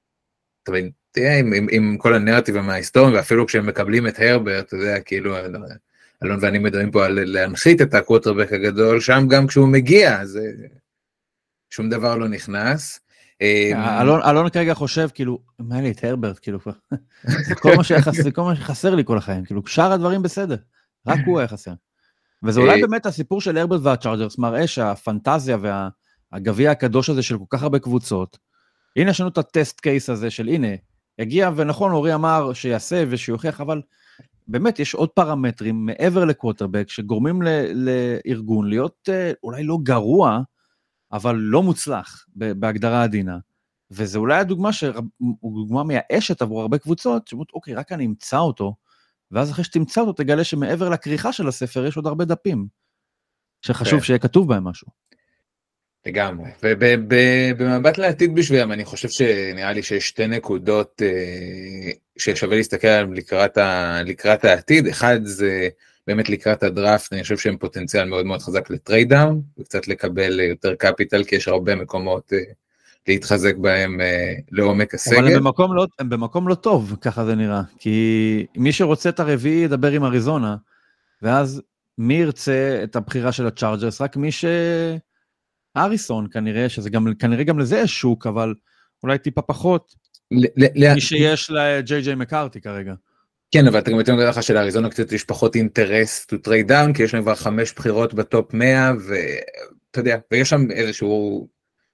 תראה, עם, עם, עם כל הנרטיב מההיסטוריה, ואפילו כשהם מקבלים את הרברט, אתה יודע, כאילו, אלון ואני מדברים פה על להנחית את הקווטרבק הגדול, שם גם כשהוא מגיע, אז שום דבר לא נכנס. אלון, אלון כרגע חושב, כאילו, מה לי את הרברט, כאילו, זה כל מה שחסר, כל מה שחסר לי כל החיים, כאילו, שאר הדברים בסדר, רק הוא היה חסר. וזה אולי באמת הסיפור של הרברט והצ'ארג'רס, מראה שהפנטזיה והגביע הקדוש הזה של כל כך הרבה קבוצות, הנה יש לנו את הטסט קייס הזה של הנה, הגיע ונכון, אורי אמר שיעשה ושיוכיח, אבל באמת יש עוד פרמטרים מעבר לקווטרבק, שגורמים ל- לארגון להיות אולי לא גרוע, אבל לא מוצלח בהגדרה עדינה. וזה אולי הדוגמה שהוא דוגמה מייאשת עבור הרבה קבוצות, שאומרות, אוקיי, רק אני אמצא אותו, ואז אחרי שתמצא אותו, תגלה שמעבר לכריכה של הספר, יש עוד הרבה דפים, שחשוב שיהיה כתוב בהם משהו. לגמרי, ובמבט לעתיד בשבילם, אני חושב שנראה לי שיש שתי נקודות ששווה להסתכל עליהם לקראת, לקראת העתיד. אחד זה באמת לקראת הדראפט, אני חושב שהם פוטנציאל מאוד מאוד חזק לטרייד דאון, וקצת לקבל יותר קפיטל, כי יש הרבה מקומות להתחזק בהם לעומק הסגל. אבל הם במקום לא, הם במקום לא טוב, ככה זה נראה, כי מי שרוצה את הרביעי ידבר עם אריזונה, ואז מי ירצה את הבחירה של הצ'ארג'רס? רק מי ש... אריסון כנראה, שזה גם, כנראה גם לזה יש שוק, אבל אולי טיפה פחות, מי שיש לג'יי ג'יי מקארתי כרגע. כן, אבל אתה גם יותר נגיד לך שלאריזונה קצת יש פחות אינטרס to trade down, כי יש להם כבר חמש בחירות בטופ מאה, ואתה יודע, ויש שם איזשהו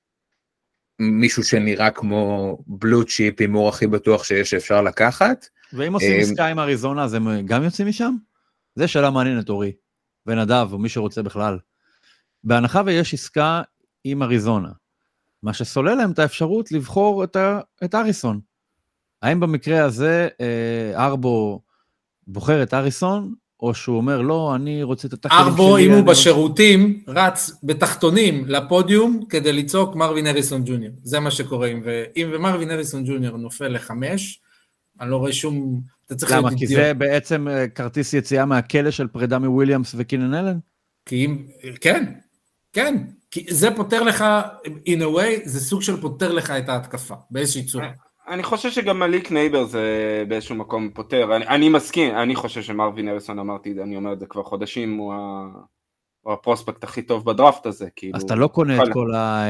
מישהו שנראה כמו בלו צ'יפ, הימור הכי בטוח שיש שאפשר לקחת. ואם עושים עסקה עם אריזונה, אז הם גם יוצאים משם? זה שאלה מעניינת, אורי, ונדב, או מי שרוצה בכלל. בהנחה ויש עסקה עם אריזונה, מה שסולל להם את האפשרות לבחור את, ה, את אריסון. האם במקרה הזה אה, ארבו בוחר את אריסון, או שהוא אומר, לא, אני רוצה את התקלים שלי. ארבו, אם הוא בשירותים, רץ בתחתונים לפודיום, כדי לצעוק מרווין אריסון ג'וניור. זה מה שקורה. ואם ומרווין אריסון ג'וניור נופל לחמש, אני לא רואה שום... למה? כי זה בעצם כרטיס יציאה מהכלא של פרידה מוויליאמס וקינן אלן? כי אם... כן, כן. כי זה פותר לך, in a way, זה סוג של פותר לך את ההתקפה, באיזושהי צורה. אני חושב שגם מליק נייבר זה באיזשהו מקום פותר, אני, אני מסכים, אני חושב שמרווין אריסון, אמרתי, אני אומר את זה כבר חודשים, הוא, ה, הוא הפרוספקט הכי טוב בדראפט הזה, כאילו... אז אתה לא קונה את כל ה...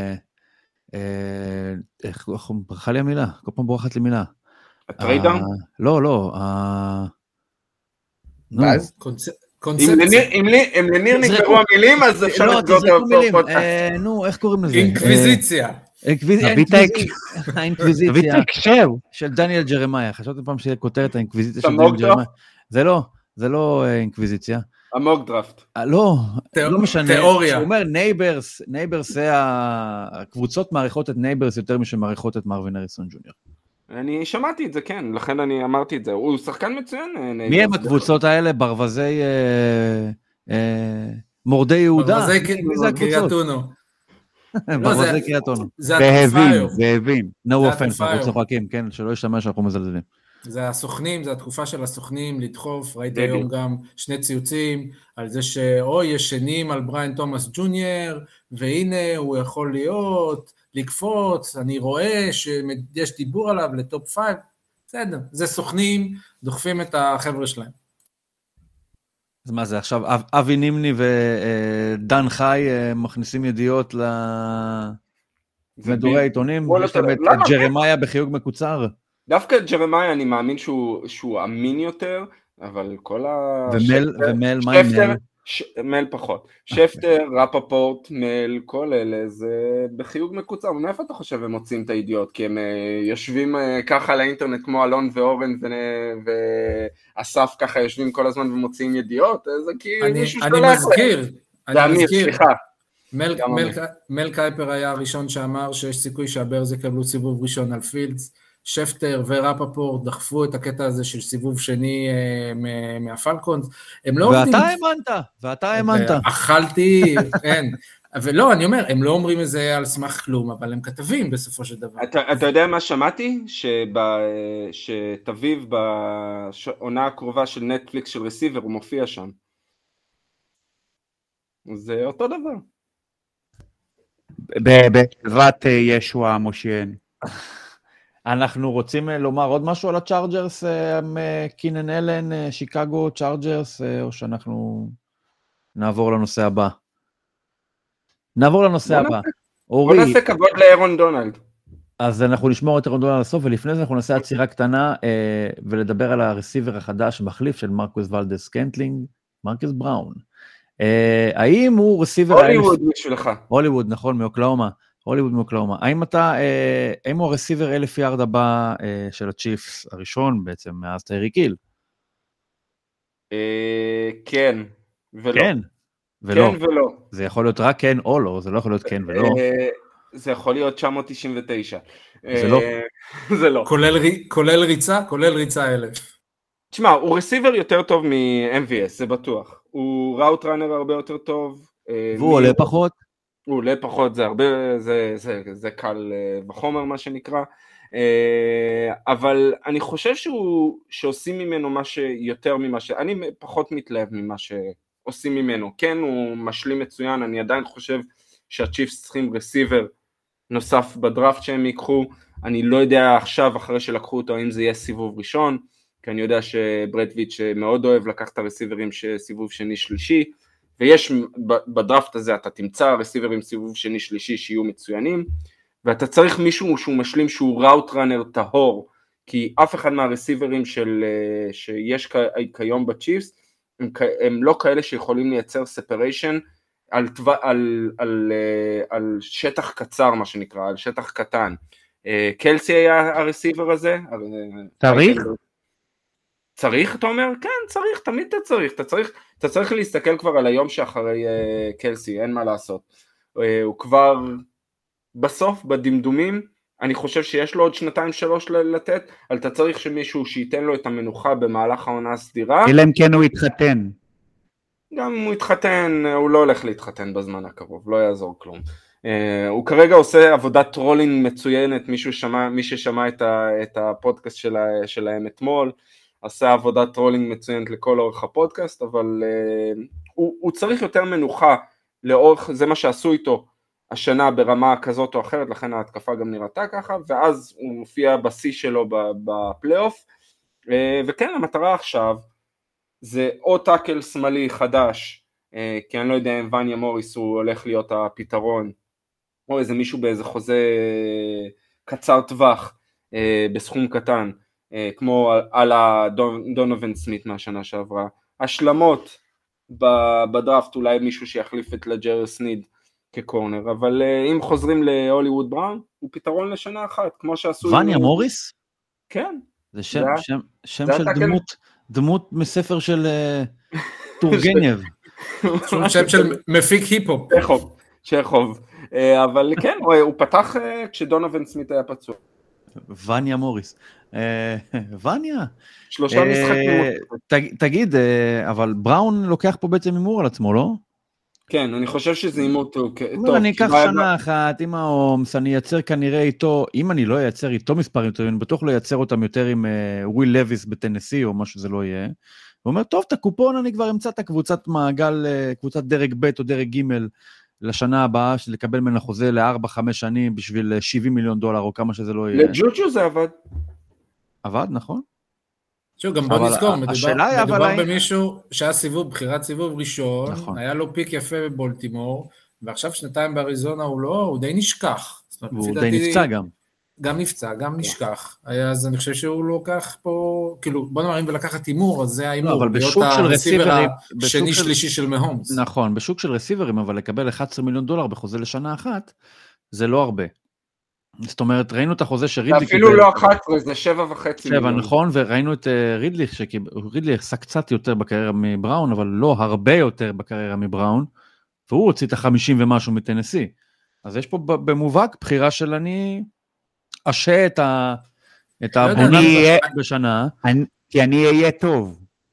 איך ברכה לי המילה? כל פעם ברוכת לי מילה. הטריידאון? לא, לא. אז? אם לניר נגמרו המילים, אז אפשר לסגור את הפודקאסט. נו, איך קוראים לזה? אינקוויזיציה. האינקוויזיציה של דניאל ג'רמיה, חשבתי פעם שיהיה כותרת האינקוויזיציה של דניאל ג'רמיה, זה לא, זה לא אינקוויזיציה. המוג דראפט. לא, לא משנה, תיאוריה. הוא אומר נייברס, נייברס זה הקבוצות מעריכות את נייברס יותר משמעריכות את מרווין אריסון ג'וניור. אני שמעתי את זה, כן, לכן אני אמרתי את זה, הוא שחקן מצוין. מי הם הקבוצות האלה? ברווזי מורדי יהודה? ברווזי קריאטונו. ברווזי קריאטונו. זה התקופה. זאבים. No offense, אנחנו צוחקים, כן, שלא ישתמע שאנחנו מזלזלים. זה הסוכנים, זה התקופה של הסוכנים לדחוף, ראיתי היום גם שני ציוצים על זה שאוי, ישנים על בריין תומאס ג'וניור, והנה הוא יכול להיות, לקפוץ, אני רואה שיש דיבור עליו לטופ פייב, בסדר, זה סוכנים, דוחפים את החבר'ה שלהם. אז מה זה עכשיו, אבי נימני ודן חי מכניסים ידיעות למדורי העיתונים, יש להם את ג'רמיה בחיוג מקוצר. דווקא ג'רמיה אני מאמין שהוא אמין יותר, אבל כל ה... ומל, מה עם מל? מל פחות. שפטר, רפפורט, מל, כל אלה, זה בחיוג מקוצר. מאיפה אתה חושב הם מוצאים את הידיעות? כי הם יושבים ככה על האינטרנט כמו אלון ואורן ואסף ככה יושבים כל הזמן ומוצאים ידיעות? זה כאילו מישהו שאתה לא יכול. אני מזכיר, אני מזכיר. סליחה. מל קייפר היה הראשון שאמר שיש סיכוי שהברז יקבלו סיבוב ראשון על פילדס, שפטר ורפפורט דחפו את הקטע הזה של סיבוב שני מהפלקונס, הם לא ואתה האמנת, ואתה האמנת. אכלתי, כן, ולא, אני אומר, הם לא אומרים את זה על סמך כלום, אבל הם כתבים בסופו של דבר. אתה, אתה יודע מה שמעתי? שבא, שתביב בעונה הקרובה של נטפליקס של רסיבר, הוא מופיע שם. זה אותו דבר. בעזרת ישוע המושיען. אנחנו רוצים לומר עוד משהו על הצ'ארג'רס, קינן אלן, שיקגו, צ'ארג'רס, או שאנחנו נעבור לנושא הבא? נעבור לנושא הבא. בוא נעשה כבוד לאירון דונלד. אז אנחנו נשמור את אירון דונלד לסוף, ולפני זה אנחנו נעשה עצירה קטנה, ולדבר על הרסיבר החדש, מחליף של מרקוס ולדס סקנטלינג, מרקוס בראון. האם הוא רסיבר... הוליווד בשבילך. הוליווד, נכון, מאוקלאומה. הוליווד מאוקלאומה. האם אתה, האם הוא הרסיבר אלף יארד הבא של הצ'יפס הראשון בעצם, מאז טייריק היל? כן, ולא. כן, ולא. כן ולא. זה יכול להיות רק כן או לא, זה לא יכול להיות כן ולא. זה יכול להיות תשע מאות תשעים ותשע. זה לא. זה לא. כולל ריצה? כולל ריצה אלף. תשמע, הוא רסיבר יותר טוב מ-אם וי אס, זה בטוח. הוא ראוט ראנר הרבה יותר טוב. והוא עולה פחות. הוא עולה פחות, זה הרבה, זה, זה, זה קל בחומר מה שנקרא. אבל אני חושב שהוא, שעושים ממנו מה שיותר ממה ש... אני פחות מתלהב ממה שעושים ממנו. כן, הוא משלים מצוין, אני עדיין חושב שהצ'יפס צריכים רסיבר נוסף בדראפט שהם ייקחו. אני לא יודע עכשיו, אחרי שלקחו אותו, אם זה יהיה סיבוב ראשון, כי אני יודע שברדוויץ' מאוד אוהב לקחת את הרסיברים שסיבוב שני שלישי, ויש בדראפט הזה, אתה תמצא רסיברים סיבוב שני שלישי שיהיו מצוינים, ואתה צריך מישהו שהוא משלים שהוא ראוט ראנר טהור, כי אף אחד מהרסיברים של, שיש כיום בצ'יפס, הם, הם לא כאלה שיכולים לייצר ספריישן על, על, על, על שטח קצר, מה שנקרא, על שטח קטן. קלסי היה הרסיבר הזה? צריך? צריך, אתה אומר? כן, צריך, תמיד אתה צריך, אתה צריך, אתה צריך להסתכל כבר על היום שאחרי uh, קלסי, אין מה לעשות. Uh, הוא כבר בסוף, בדמדומים, אני חושב שיש לו עוד שנתיים שלוש לתת, אבל אתה צריך שמישהו שייתן לו את המנוחה במהלך העונה הסדירה. אלא אם כן הוא יתחתן. גם אם הוא יתחתן, הוא לא הולך להתחתן בזמן הקרוב, לא יעזור כלום. Uh, הוא כרגע עושה עבודת טרולינג מצוינת, מישהו שמע, מי ששמע את, ה, את הפודקאסט שלה, שלהם אתמול, עשה עבודת טרולינג מצוינת לכל אורך הפודקאסט, אבל uh, הוא, הוא צריך יותר מנוחה לאורך, זה מה שעשו איתו השנה ברמה כזאת או אחרת, לכן ההתקפה גם נראתה ככה, ואז הוא מופיע בשיא שלו בפלייאוף, uh, וכן, המטרה עכשיו, זה או טאקל שמאלי חדש, uh, כי אני לא יודע אם וניה מוריס הוא הולך להיות הפתרון, או איזה מישהו באיזה חוזה קצר טווח, uh, בסכום קטן, כמו על הדונובן סמית מהשנה שעברה, השלמות בדראפט, אולי מישהו שיחליף את לג'ר סניד כקורנר, אבל אם חוזרים להוליווד בראון, הוא פתרון לשנה אחת, כמו שעשו... וניה מוריס? כן. זה שם, שם, שם של דמות, דמות מספר של טורגנייב. שם של מפיק היפ-הופ. צ'כוב, צ'כוב. אבל כן, הוא פתח כשדונובן סמית היה פצוע. וניה מוריס. וניה. שלושה משחקים. תגיד, אבל בראון לוקח פה בעצם הימור על עצמו, לא? כן, אני חושב שזה הימור טוב. אני אקח שנה אחת עם האומס, אני אייצר כנראה איתו, אם אני לא אייצר איתו מספרים טובים, אני בטוח לא אייצר אותם יותר עם וויל לויס בטנסי או משהו שזה לא יהיה. הוא אומר, טוב, את הקופון אני כבר אמצא את הקבוצת מעגל, קבוצת דרג ב' או דרג ג' לשנה הבאה, של לקבל ממנה חוזה לארבע, חמש שנים, בשביל שבעים מיליון דולר, או כמה שזה לא יהיה. לג'וג'ו זה עבד. עבד, נכון? שוב, גם בוא נזכור, מדובר במישהו שהיה סיבוב, בחירת סיבוב ראשון, היה לו פיק יפה בבולטימור, ועכשיו שנתיים באריזונה הוא לא, הוא די נשכח. הוא די נפצע גם. גם נפצע, גם נשכח. אז אני חושב שהוא לוקח פה, כאילו, בוא נאמר, אם ולקחת הימור, אז זה ההימור. אבל בשוק של רסיברים, שני שלישי של מהומס. נכון, בשוק של רסיברים, אבל לקבל אחד עשר מיליון דולר בחוזה לשנה אחת, זה לא הרבה. זאת אומרת, ראינו את החוזה שרידלי... אפילו לא אחת עשרה, זה שבע וחצי מיליון. שבע, נכון, וראינו את רידלי, שרידלי עשה קצת יותר בקריירה מבראון, אבל לא הרבה יותר בקריירה מבראון, והוא הוציא את החמישים ומשהו מטנסי. אז יש פה במובהק בחירה של אני אשה את הבונה בשנה. כי אני אהיה טוב.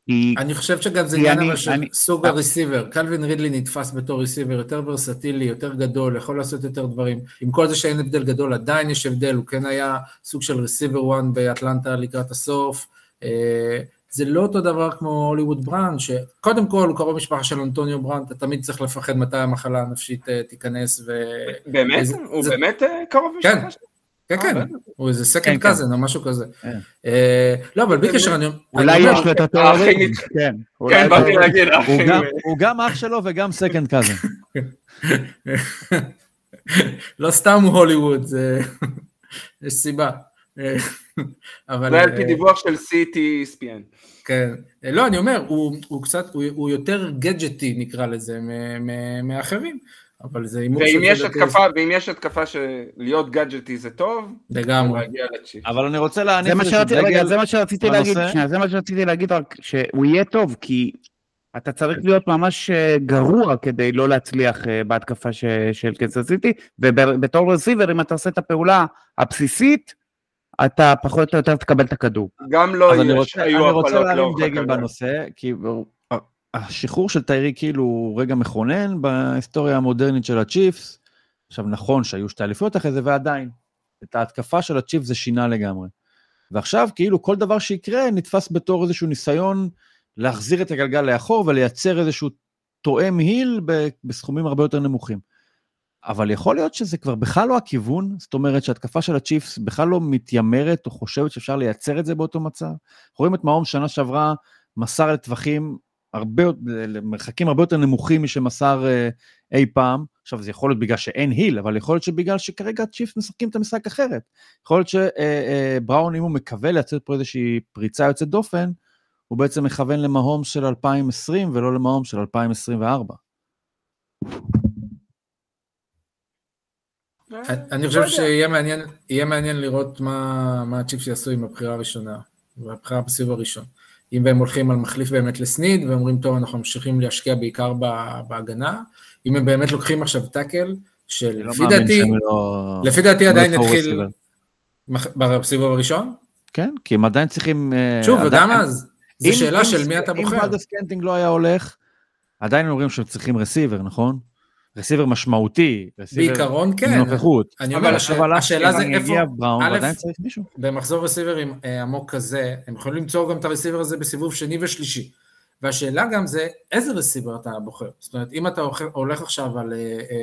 כי... אני חושב שגם זה עניין אבל של סוג הרסיבר, קלווין רידלי נתפס בתור רסיבר יותר ורסטילי, יותר גדול, יכול לעשות יותר דברים, עם כל זה שאין הבדל גדול, עדיין יש הבדל, הוא כן היה סוג של רסיבר אחד באטלנטה לקראת הסוף, זה לא אותו דבר כמו הוליווד ברנד, שקודם כל הוא קרוב משפחה של אנטוניו ברנד, אתה תמיד צריך לפחד מתי המחלה הנפשית תיכנס. באמת? הוא באמת קרוב משפחה שלו? כן, כן, הוא איזה סקנד קזן או משהו כזה. לא, אבל בלי קשר אני... אולי יש לו את התוארים. כן, באתי להגיד. הוא גם אח שלו וגם סקנד קזן. לא סתם הוא הוליווד, יש סיבה. זה על פי דיווח של סי טי אס פי אן. כן, לא, אני אומר, הוא קצת, הוא יותר גדג'טי נקרא לזה, מאחרים. אבל זה ואם יש התקפה, ואם יש התקפה שלהיות גאדג'טי זה טוב, לגמרי. אבל אני רוצה להניף זה מה שרציתי להגיד, זה מה שרציתי להגיד, רק שהוא יהיה טוב, כי אתה צריך להיות ממש גרוע כדי לא להצליח בהתקפה של קנזס סיטי, ובתור רסיבר, אם אתה עושה את הפעולה הבסיסית, אתה פחות או יותר תקבל את הכדור. גם לא יש, אני רוצה להרים דגל בנושא, כי... השחרור של טייריק כאילו הוא רגע מכונן בהיסטוריה המודרנית של הצ'יפס, עכשיו נכון שהיו שתי אליפויות אחרי זה ועדיין, את ההתקפה של הצ'יפס זה שינה לגמרי, ועכשיו כאילו כל דבר שיקרה נתפס בתור איזשהו ניסיון להחזיר את הגלגל לאחור ולייצר איזשהו תואם היל בסכומים הרבה יותר נמוכים, אבל יכול להיות שזה כבר בכלל לא הכיוון, זאת אומרת שההתקפה של הצ'יפס בכלל לא מתיימרת או חושבת שאפשר לייצר את זה באותו מצב, רואים את מאום שנה שעברה מסר לטווחים הרבה, למרחקים הרבה יותר נמוכים משמסר אי פעם, עכשיו זה יכול להיות בגלל שאין היל, אבל יכול להיות שבגלל שכרגע צ'יפס משחקים את המשחק אחרת, יכול להיות שבראון אם הוא מקווה לייצר פה איזושהי פריצה יוצאת דופן, הוא בעצם מכוון למהום של אלפיים עשרים ולא למהום של אלפיים עשרים וארבע. אני חושב שיהיה מעניין, יהיה מעניין לראות מה, מה הצ'יפס יעשו עם הבחירה הראשונה, והבחירה בסיבוב הראשון. אם הם הולכים על מחליף באמת לסניד, ואומרים, טוב, אנחנו ממשיכים להשקיע בעיקר בהגנה, אם הם באמת לוקחים עכשיו טאקל, של לפי דעתי, לפי דעתי עדיין נתחיל בסיבוב הראשון? כן, כי הם עדיין צריכים... שוב, וגם אז, זו שאלה של מי אתה בוחר. אם ולדס קנטינג לא היה הולך, עדיין אומרים שהם צריכים רסיבר, נכון? רסיבר משמעותי, בעיקרון כן, נוכחות. אני אומר, השאלה זה איפה, א', במחזור רסיברים עמוק כזה, הם יכולים למצוא גם את הרסיבר הזה בסיבוב שני ושלישי, והשאלה גם זה, איזה רסיבר אתה בוחר? זאת אומרת, אם אתה הולך עכשיו על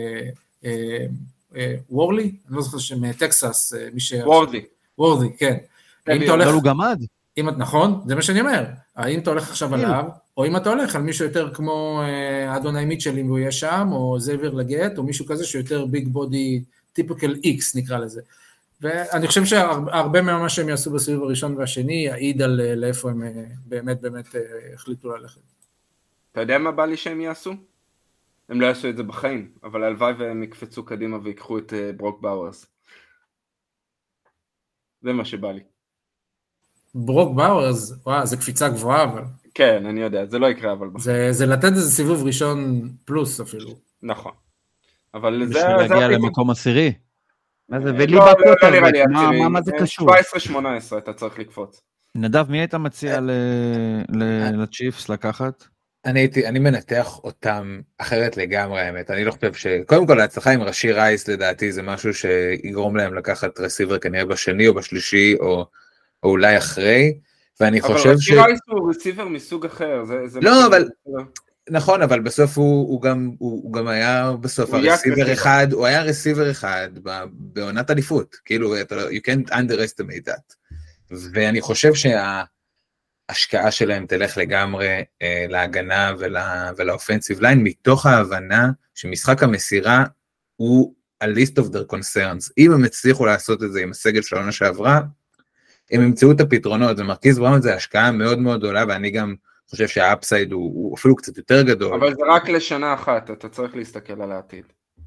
וורלי, אני לא זוכר שמטקסס, וורדי. וורדי, כן. אבל הוא גמד. נכון, זה מה שאני אומר, האם אתה הולך עכשיו עליו, או אם אתה הולך על מישהו יותר כמו אדוני מיטשל, אם הוא יהיה שם, או זייבר לגט, או מישהו כזה שיותר ביג בודי, טיפיקל איקס נקרא לזה. ואני חושב שהרבה ממה שהם יעשו בסיבוב הראשון והשני, יעיד על לאיפה הם באמת באמת החליטו ללכת. אתה יודע מה בא לי שהם יעשו? הם לא יעשו את זה בחיים, אבל הלוואי והם יקפצו קדימה ויקחו את ברוק באוורס. זה מה שבא לי. ברוק באוורס, וואו, זה קפיצה גבוהה, אבל... כן, אני יודע, זה לא יקרה, אבל... זה, זה לתת איזה סיבוב ראשון פלוס אפילו. נכון. אבל זה... בשביל להגיע למקום עשירי. מה זה, וליבה פוטר, מה זה קשור? שבע עשרה שמונה עשרה אתה צריך לקפוץ. נדב, מי היית מציע לצ'יפס לקחת? אני הייתי, אני מנתח אותם אחרת לגמרי, האמת. אני לא חושב ש... קודם כל, ההצלחה עם ראשי רייס, לדעתי, זה משהו שיגרום להם לקחת רסיבר כנראה בשני או בשלישי, או... או אולי אחרי, ואני חושב ש... אבל רייס הוא רסיבר מסוג אחר, זה... לא, אבל... נכון, אבל בסוף הוא גם, הוא גם היה בסוף הרסיבר אחד, הוא היה רסיבר אחד בעונת אליפות, כאילו, you can't underestimate that. ואני חושב שההשקעה שלהם תלך לגמרי להגנה ולאופנסיב ליין, מתוך ההבנה שמשחק המסירה הוא a list of their concerns. אם הם הצליחו לעשות את זה עם הסגל של העונה שעברה, הם ימצאו את הפתרונות, ומרכיז בראון זה השקעה מאוד מאוד גדולה, ואני גם חושב שהאפסייד הוא, הוא אפילו קצת יותר גדול. אבל זה רק לשנה אחת, אתה צריך להסתכל על העתיד.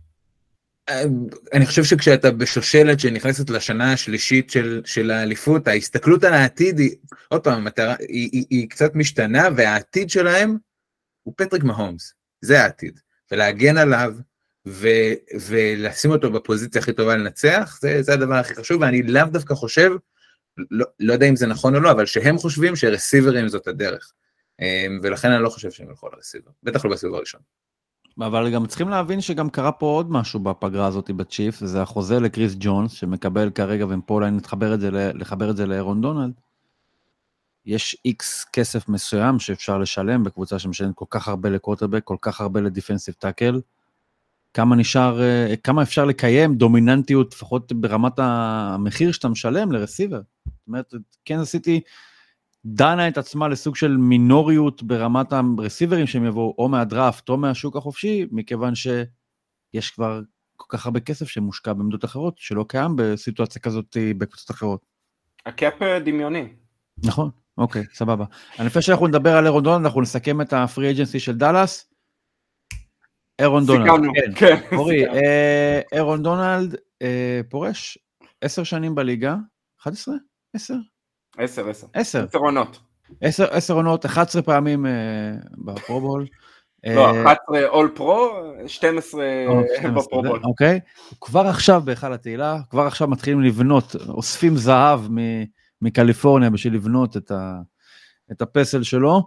אני חושב שכשאתה בשושלת שנכנסת לשנה השלישית של, של האליפות, ההסתכלות על העתיד היא, עוד פעם, המטרה, היא, היא, היא קצת משתנה, והעתיד שלהם הוא פטריק מהומס, זה העתיד, ולהגן עליו, ו, ולשים אותו בפוזיציה הכי טובה לנצח, זה, זה הדבר הכי חשוב, ואני לאו דווקא חושב, לא, לא יודע אם זה נכון או לא, אבל שהם חושבים שרסיברים זאת הדרך. ולכן אני לא חושב שהם ילכו על הרסיבר, בטח לא בסיבוב הראשון. אבל גם צריכים להבין שגם קרה פה עוד משהו בפגרה הזאת בצ'יפ, זה החוזה לקריס ג'ונס, שמקבל כרגע, ופה אולי נתחבר את זה, לחבר את זה לאירון דונלד, יש איקס כסף מסוים שאפשר לשלם בקבוצה שמשלמת כל כך הרבה לקווטרבק, כל כך הרבה לדיפנסיב טאקל, כמה נשאר, כמה אפשר לקיים דומיננטיות, לפחות ברמת המחיר שאתה משלם לרסיבר. זאת אומרת, כן עשיתי, דנה את עצמה לסוג של מינוריות ברמת הרסיברים שהם יבואו או מהדראפט או מהשוק החופשי, מכיוון שיש כבר כל כך הרבה כסף שמושקע בעמדות אחרות, שלא קיים בסיטואציה כזאת בקבוצות אחרות. הקאפ דמיוני. נכון, אוקיי, סבבה. אני לפני שאנחנו נדבר על אירון דונלד, אנחנו נסכם את הפרי אג'נסי של דלס. אירון דונלד, כן. אורי, אירון דונלד פורש עשר שנים בליגה, אחת עשרה? עשר? עשר, עשר. עשר. עשר עונות. עשר, עשר עונות, אחת עשרה פעמים בפרובול. לא, אחת עשרה אול פרו, שתים עשרה בפרובול. אוקיי. כבר עכשיו בהיכל התהילה, כבר עכשיו מתחילים לבנות, אוספים זהב מקליפורניה בשביל לבנות את הפסל שלו,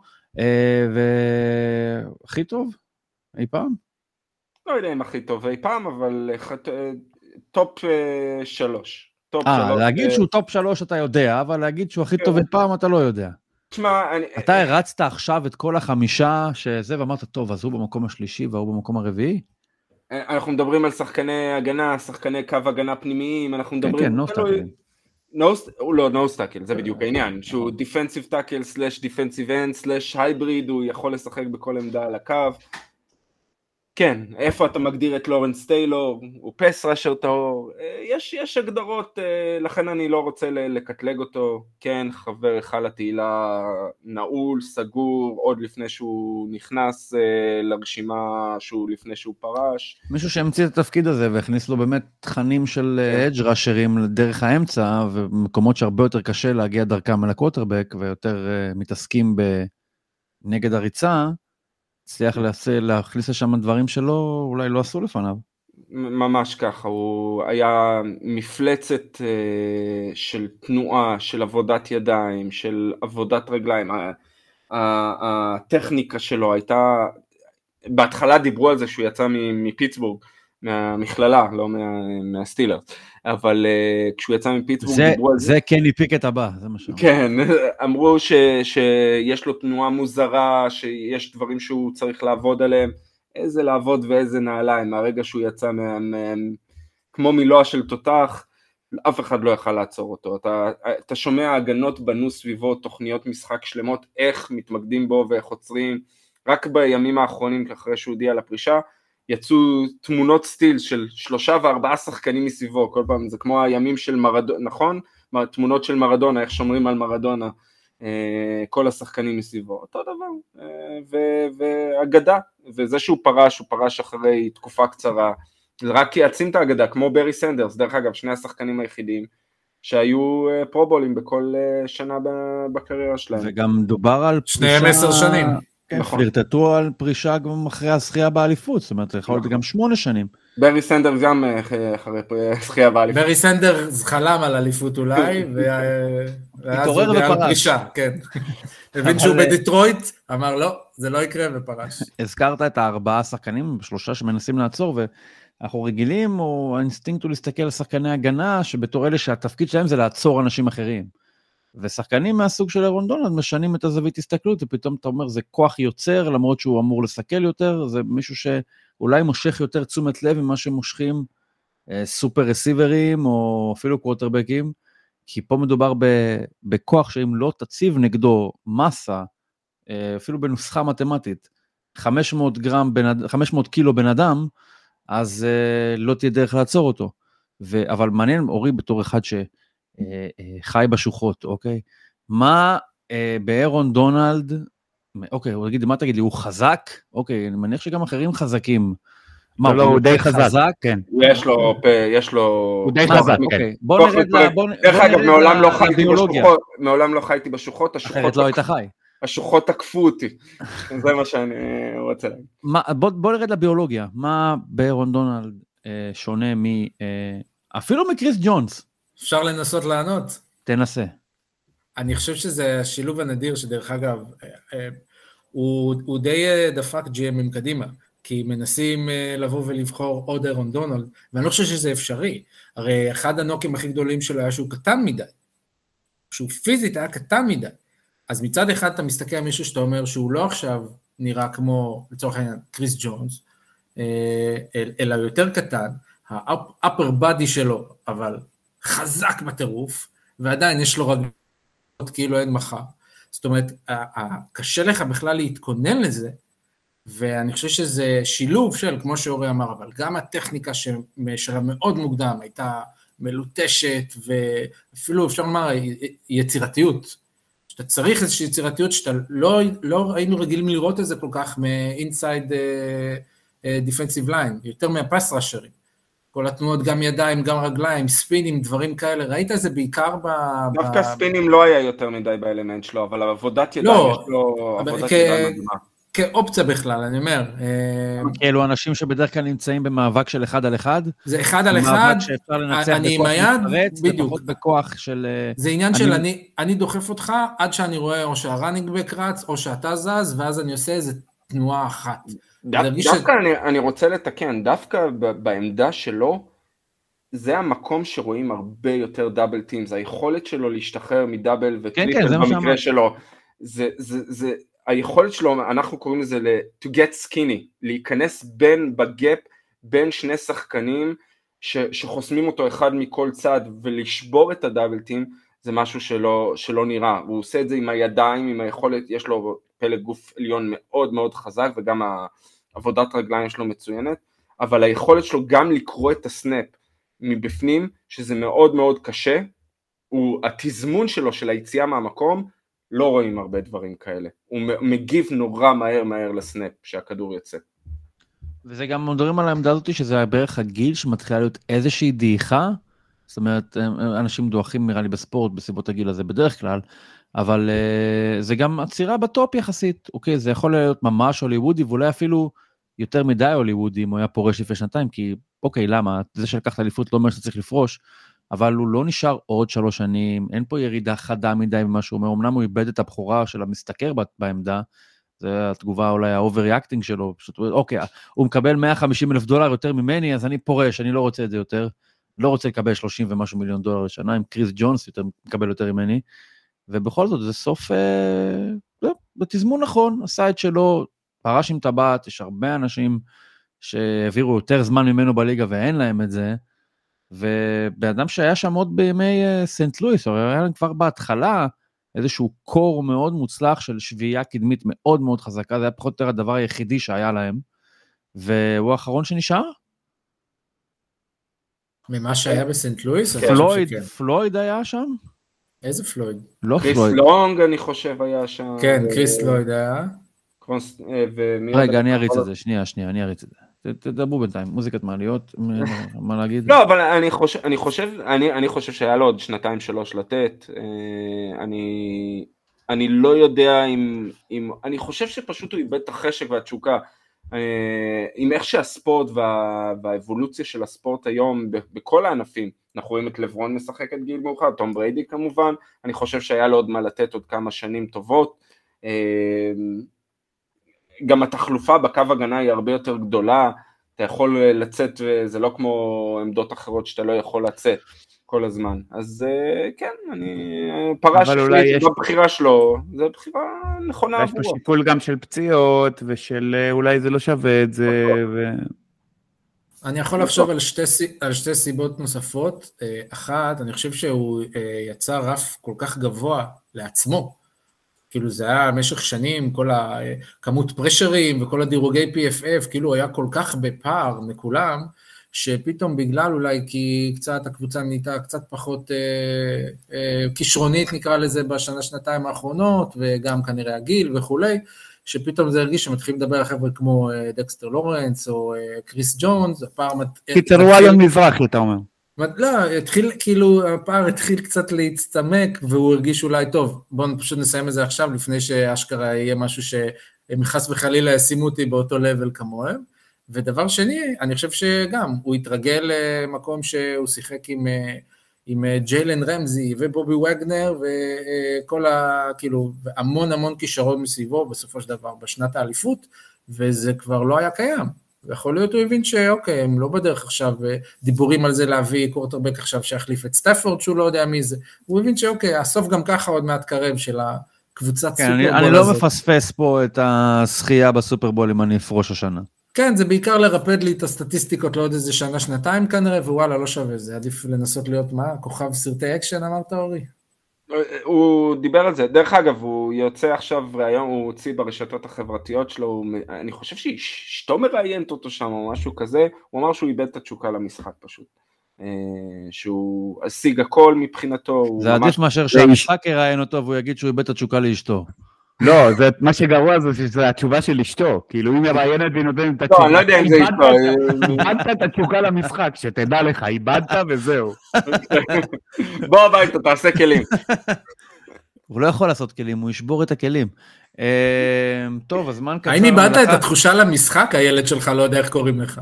והכי טוב, אי פעם. לא יודע אם הכי טוב אי פעם, אבל טופ שלוש. אה, להגיד שהוא טופ שלוש אתה יודע, אבל להגיד שהוא הכי טוב אי פעם אתה לא יודע. תשמע, אני... אתה הרצת עכשיו את כל החמישה שזה, ואמרת, טוב, אז הוא במקום השלישי והוא במקום הרביעי? אנחנו מדברים על שחקני הגנה, שחקני קו הגנה פנימיים, אנחנו מדברים... כן, כן, נוסטאקל. לא, נוסטאקל, זה בדיוק העניין, שהוא דיפנסיב טאקל, סלש דיפנסיב אנד, סלש הייבריד, הוא יכול לשחק בכל עמדה על הקו. כן, איפה אתה מגדיר את לורנס טיילור, הוא פס ראשר טהור, יש, יש הגדרות, לכן אני לא רוצה לקטלג אותו, כן, חבר אחד התהילה נעול, סגור, עוד לפני שהוא נכנס לרשימה, שהוא לפני שהוא פרש. מישהו שהמציא את התפקיד הזה והכניס לו באמת תכנים של אדג' ראשרים דרך האמצע, ומקומות שהרבה יותר קשה להגיע דרכם על הקווטרבק, ויותר מתעסקים בנגד הריצה, הצליח להכניס לשם דברים שלו, אולי לא עשו לפניו. ממש ככה, הוא היה מפלצת של תנועה, של עבודת ידיים, של עבודת רגליים. הטכניקה שלו הייתה, בהתחלה דיברו על זה שהוא יצא מפיטסבורג, מהמכללה, לא מהסטילרס, אבל כשהוא יצא מפיטסבורג דיברו על זה. זה כן היפיק את הבא, זה מה שאומר. כן, אמרו שיש לו תנועה מוזרה, שיש דברים שהוא צריך לעבוד עליהם, איזה לעבוד ואיזה נעליים, מהרגע שהוא יצא כמו מילואה של תותח, אף אחד לא יכל לעצור אותו. אתה, אתה שומע הגנות בנו סביבו, תוכניות משחק שלמות, איך מתמקדים בו ואיך עוצרים, רק בימים האחרונים אחרי שהוא הודיע לפרישה, יצאו תמונות סטיל של שלושה וארבעה שחקנים מסביבו, כל פעם זה כמו הימים של מרדונה, נכון? תמונות של מרדונה, איך שומרים על מרדונה, כל השחקנים מסביבו, אותו דבר, והגדה, וזה שהוא פרש, הוא פרש אחרי תקופה קצרה, זה רק יעצים את ההגדה, כמו ברי סנדרס, דרך אגב, שני השחקנים היחידים, שהיו פרובולים בכל שנה בקריירה שלהם. וגם דובר על שניהם עשר שנים. פלירטטו על פרישה גם אחרי הזכייה באליפות, זאת אומרת, יכול להיות גם שמונה שנים. ברי סנדרס גם אחרי זכייה באליפות. ברי סנדרס חלם על אליפות אולי, ואז הוא היה על פרישה, כן. הבין שהוא בדיטרויט, אמר לא, זה לא יקרה ופרש. הזכרת את הארבעה שחקנים, שלושה שמנסים לעצור, ואנחנו רגילים, או האינסטינקט הוא להסתכל על שחקני הגנה, שבתור אלה שהתפקיד שלהם זה לעצור אנשים אחרים. ושחקנים מהסוג של אירון דונלד משנים את הזווית הסתכלות, ופתאום אתה אומר, זה כוח יוצר, למרות שהוא אמור לסכל יותר, זה מישהו שאולי מושך יותר תשומת לב ממה שמושכים אה, סופר רסיברים, או אפילו קווטרבקים, כי פה מדובר ב, בכוח שאם לא תציב נגדו מסה, אה, אפילו בנוסחה מתמטית, חמש מאות גרם, בנ, חמש מאות קילו בן אדם, אז אה, לא תהיה דרך לעצור אותו. ו, אבל מעניין, אורי בתור אחד ש... חי בשוחות, אוקיי? מה באירון דונלד, אוקיי, הוא תגיד, מה תגיד לי, הוא חזק? אוקיי, אני מניח שגם אחרים חזקים. מה, הוא די חזק? כן. יש לו, יש לו... הוא די חזק, כן. בוא נרד ל... דרך אגב, מעולם לא חייתי בשוחות, מעולם לא חייתי בשוחות, אחרת לא היית חי. השוחות תקפו אותי, זה מה שאני רוצה להגיד. בוא נרד לביולוגיה, מה באירון דונלד שונה מ... אפילו מקריס ג'ונס? אפשר לנסות לענות? תנסה. אני חושב שזה השילוב הנדיר, שדרך אגב, הוא, הוא די דפק ג'י אמ קדימה, כי מנסים לבוא ולבחור עוד אירון דונלד, ואני לא חושב שזה אפשרי, הרי אחד הנוקים הכי גדולים שלו היה שהוא קטן מדי, שהוא פיזית היה קטן מדי, אז מצד אחד אתה מסתכל על מישהו שאתה אומר שהוא לא עכשיו נראה כמו, לצורך העניין, קריס ג'ונס, אלא יותר קטן, ה-upper body שלו, אבל חזק בטירוף, ועדיין יש לו רגלות כאילו אין מחר. זאת אומרת, קשה לך בכלל להתכונן לזה, ואני חושב שזה שילוב של, כמו שאורי אמר, אבל גם הטכניקה שלה מאוד מוקדם, הייתה מלוטשת, ואפילו אפשר לומר יצירתיות, שאתה צריך איזושהי יצירתיות, שאתה לא, לא היינו רגילים לראות את זה כל כך מ-inside uh, uh, defensive line, יותר מהפס ראשרים. כל התנועות, גם ידיים, גם רגליים, ספינים, דברים כאלה, ראית את זה בעיקר ב... דווקא ב... ספינים לא היה יותר מדי באלמנט שלו, אבל עבודת ידיים לא, יש לו עבודת כ... ידיים מדהימה. כאופציה בכלל, אני אומר. כאלו אנשים שבדרך כלל נמצאים במאבק של אחד על אחד. זה אחד על אחד. מאבק שאפשר לנצח בכוח מתפרץ, ופחות בכוח של... זה עניין של אני, אני דוחף אותך עד שאני רואה או שהרנינג בק רץ, או שאתה זז, ואז אני עושה איזו תנועה אחת. דווקא אני, אני רוצה לתקן, דווקא בעמדה שלו, זה המקום שרואים הרבה יותר דאבל טימס, היכולת שלו להשתחרר מדאבל וטריפל במקרה שלו, זה, זה, זה, היכולת שלו, אנחנו קוראים לזה to get skinny, להיכנס בין, בגאפ, בין שני שחקנים, ש, שחוסמים אותו אחד מכל צד, ולשבור את הדאבל טים, זה משהו שלא, שלא נראה, הוא עושה את זה עם הידיים, עם היכולת, יש לו פלג גוף עליון מאוד מאוד חזק, וגם העבודת רגליים שלו מצוינת, אבל היכולת שלו גם לקרוא את הסנאפ מבפנים, שזה מאוד מאוד קשה, הוא, התזמון שלו של היציאה מהמקום, לא רואים הרבה דברים כאלה, הוא מגיב נורא מהר מהר לסנאפ, שהכדור יצא. וזה גם מדברים על העמדה הזאת, שזה בערך הגיל שמתחילה להיות איזושהי דעיכה, זאת אומרת, אנשים דוחים נראה לי בספורט, בסיבות הגיל הזה בדרך כלל, אבל uh, זה גם עצירה בטופ יחסית, אוקיי, זה יכול להיות ממש הוליוודי, ואולי אפילו יותר מדי הוליוודי, אם הוא היה פורש לפני שנתיים, כי אוקיי, למה? זה שלקחת אליפות לא אומר שאתה צריך לפרוש, אבל הוא לא נשאר עוד שלוש שנים, אין פה ירידה חדה מדי במה שהוא אומר, אמנם הוא איבד את הבחורה של המסתכר בעמדה, זה התגובה אולי האובר-ריאקטינג שלו, פשוט, אוקיי, הוא מקבל מאה וחמישים אלף דולר יותר ממני, אז אני פורש, אני לא רוצה את זה יותר, לא רוצה לקבל שלושים ומשהו מיליון דולר לשנה, עם קריס ג'ונס יותר, מקבל יותר ממני, ובכל זאת, זה סוף, אה, לא, בתזמון נכון, עשה את שלו, פרש עם טבעת, יש הרבה אנשים שהעבירו יותר זמן ממנו בליגה, ואין להם את זה, ובאדם שהיה שם עוד בימי uh, סנט לואיס, או היה להם כבר בהתחלה, איזשהו קור מאוד מוצלח של שביעייה קדמית מאוד מאוד חזקה, זה היה פחות או יותר הדבר היחידי שהיה להם, והוא האחרון שנשאר. ממה שהיה בסנט לואיס? פלויד, פלויד היה שם? איזה פלויד? לא קריס פלויד. לונג אני חושב היה שם. כן, קריס לויד היה. רגע, אני אריץ את זה, שנייה, שנייה, אני אריץ את זה. תדברו בינתיים, מוזיקת מעליות, מה להגיד? לא, אבל אני חושב, אני חושב, אני, אני חושב שהיה לו עוד שנתיים שלוש לתת, אני, אני לא יודע אם, אם, אני חושב שפשוט הוא איבד את החשק והתשוקה, עם איך שהספורט וה, והאבולוציה של הספורט היום, בכל הענפים, אנחנו רואים את לברון משחק את גיל מאוחר, תום בריידי כמובן, אני חושב שהיה לו עוד מה לתת עוד כמה שנים טובות, גם התחלופה בקו הגנה היא הרבה יותר גדולה, אתה יכול לצאת, וזה לא כמו עמדות אחרות שאתה לא יכול לצאת כל הזמן. אז כן, אני פרש בבחירה שלו, זו בחירה נכונה עבורו. יש פה שיקול גם של פציעות, ושל אולי זה לא שווה את זה. אני יכול לחשוב על שתי, על שתי סיבות נוספות. אחת, אני חושב שהוא יצא רף כל כך גבוה לעצמו, כאילו זה היה במשך שנים, כל הכמות פרשרים וכל הדירוגי פי אף אף, כאילו היה כל כך בפער מכולם, שפתאום בגלל אולי כי קצת הקבוצה נהייתה קצת פחות אה, אה, כישרונית נקרא לזה בשנה שנתיים האחרונות, וגם כנראה הגיל וכולי, שפתאום זה הרגיש שמתחילים לדבר על חבר'ה כמו אה, דקסטר לורנס או אה, קריס ג'ונס, הפער... קיצרו אלון מזרחי, אתה אומר. לא, התחיל, כאילו, הפער התחיל קצת להצטמק, והוא הרגיש אולי טוב, בואו פשוט נסיים את זה עכשיו, לפני שאשכרה יהיה משהו שהם חס וחלילה ישימו אותי באותו לבל כמוהם, ודבר שני, אני חושב שגם, הוא התרגל למקום שהוא שיחק עם, עם ג'יילן רמזי ובובי וגנר, וכל ה... כאילו, המון המון כישרון מסביבו, בסופו של דבר, בשנת האליפות, וזה כבר לא היה קיים. ויכול להיות הוא הבין שאוקיי, הם לא בדרך עכשיו, דיבורים על זה להביא קורטרבק עכשיו שיחליף את סטפורד, שהוא לא יודע מי זה. הוא הבין שאוקיי, הסוף גם ככה עוד מעט קרב של הקבוצת כן, סופרבול אני, הזאת. אני לא מפספס פה את הזכייה בסופרבול אם אני אפרוש השנה. כן, זה בעיקר לרפד לי את הסטטיסטיקות לעוד איזה שנה, שנתיים כנראה, ווואלה, לא שווה, זה עדיף לנסות להיות מה? כוכב סרטי אקשן, אמרת אורי? הוא דיבר על זה, דרך אגב, הוא יוצא עכשיו ראיון, הוא הוציא ברשתות החברתיות שלו, הוא, אני חושב שאשתו מראיינת אותו שם או משהו כזה, הוא אמר שהוא איבד את התשוקה למשחק פשוט, שהוא השיג הכל מבחינתו. זה עדיף מאשר שהמשחק יראיין אותו והוא יגיד שהוא איבד את התשוקה לאשתו. לא, זה מה שגרוע זה שזה התשובה של אשתו, כאילו אם מראיינת והיא נותנת את התשובה. לא, אני לא יודע אם זה אשתו. איבדת את התשוקה למשחק, שתדע לך, איבדת וזהו. בוא הביתה, תעשה כלים. הוא לא יכול לעשות כלים, הוא ישבור את הכלים. טוב, הזמן קצר. האם איבדת את התחושה למשחק, הילד שלך לא יודע איך קוראים לך.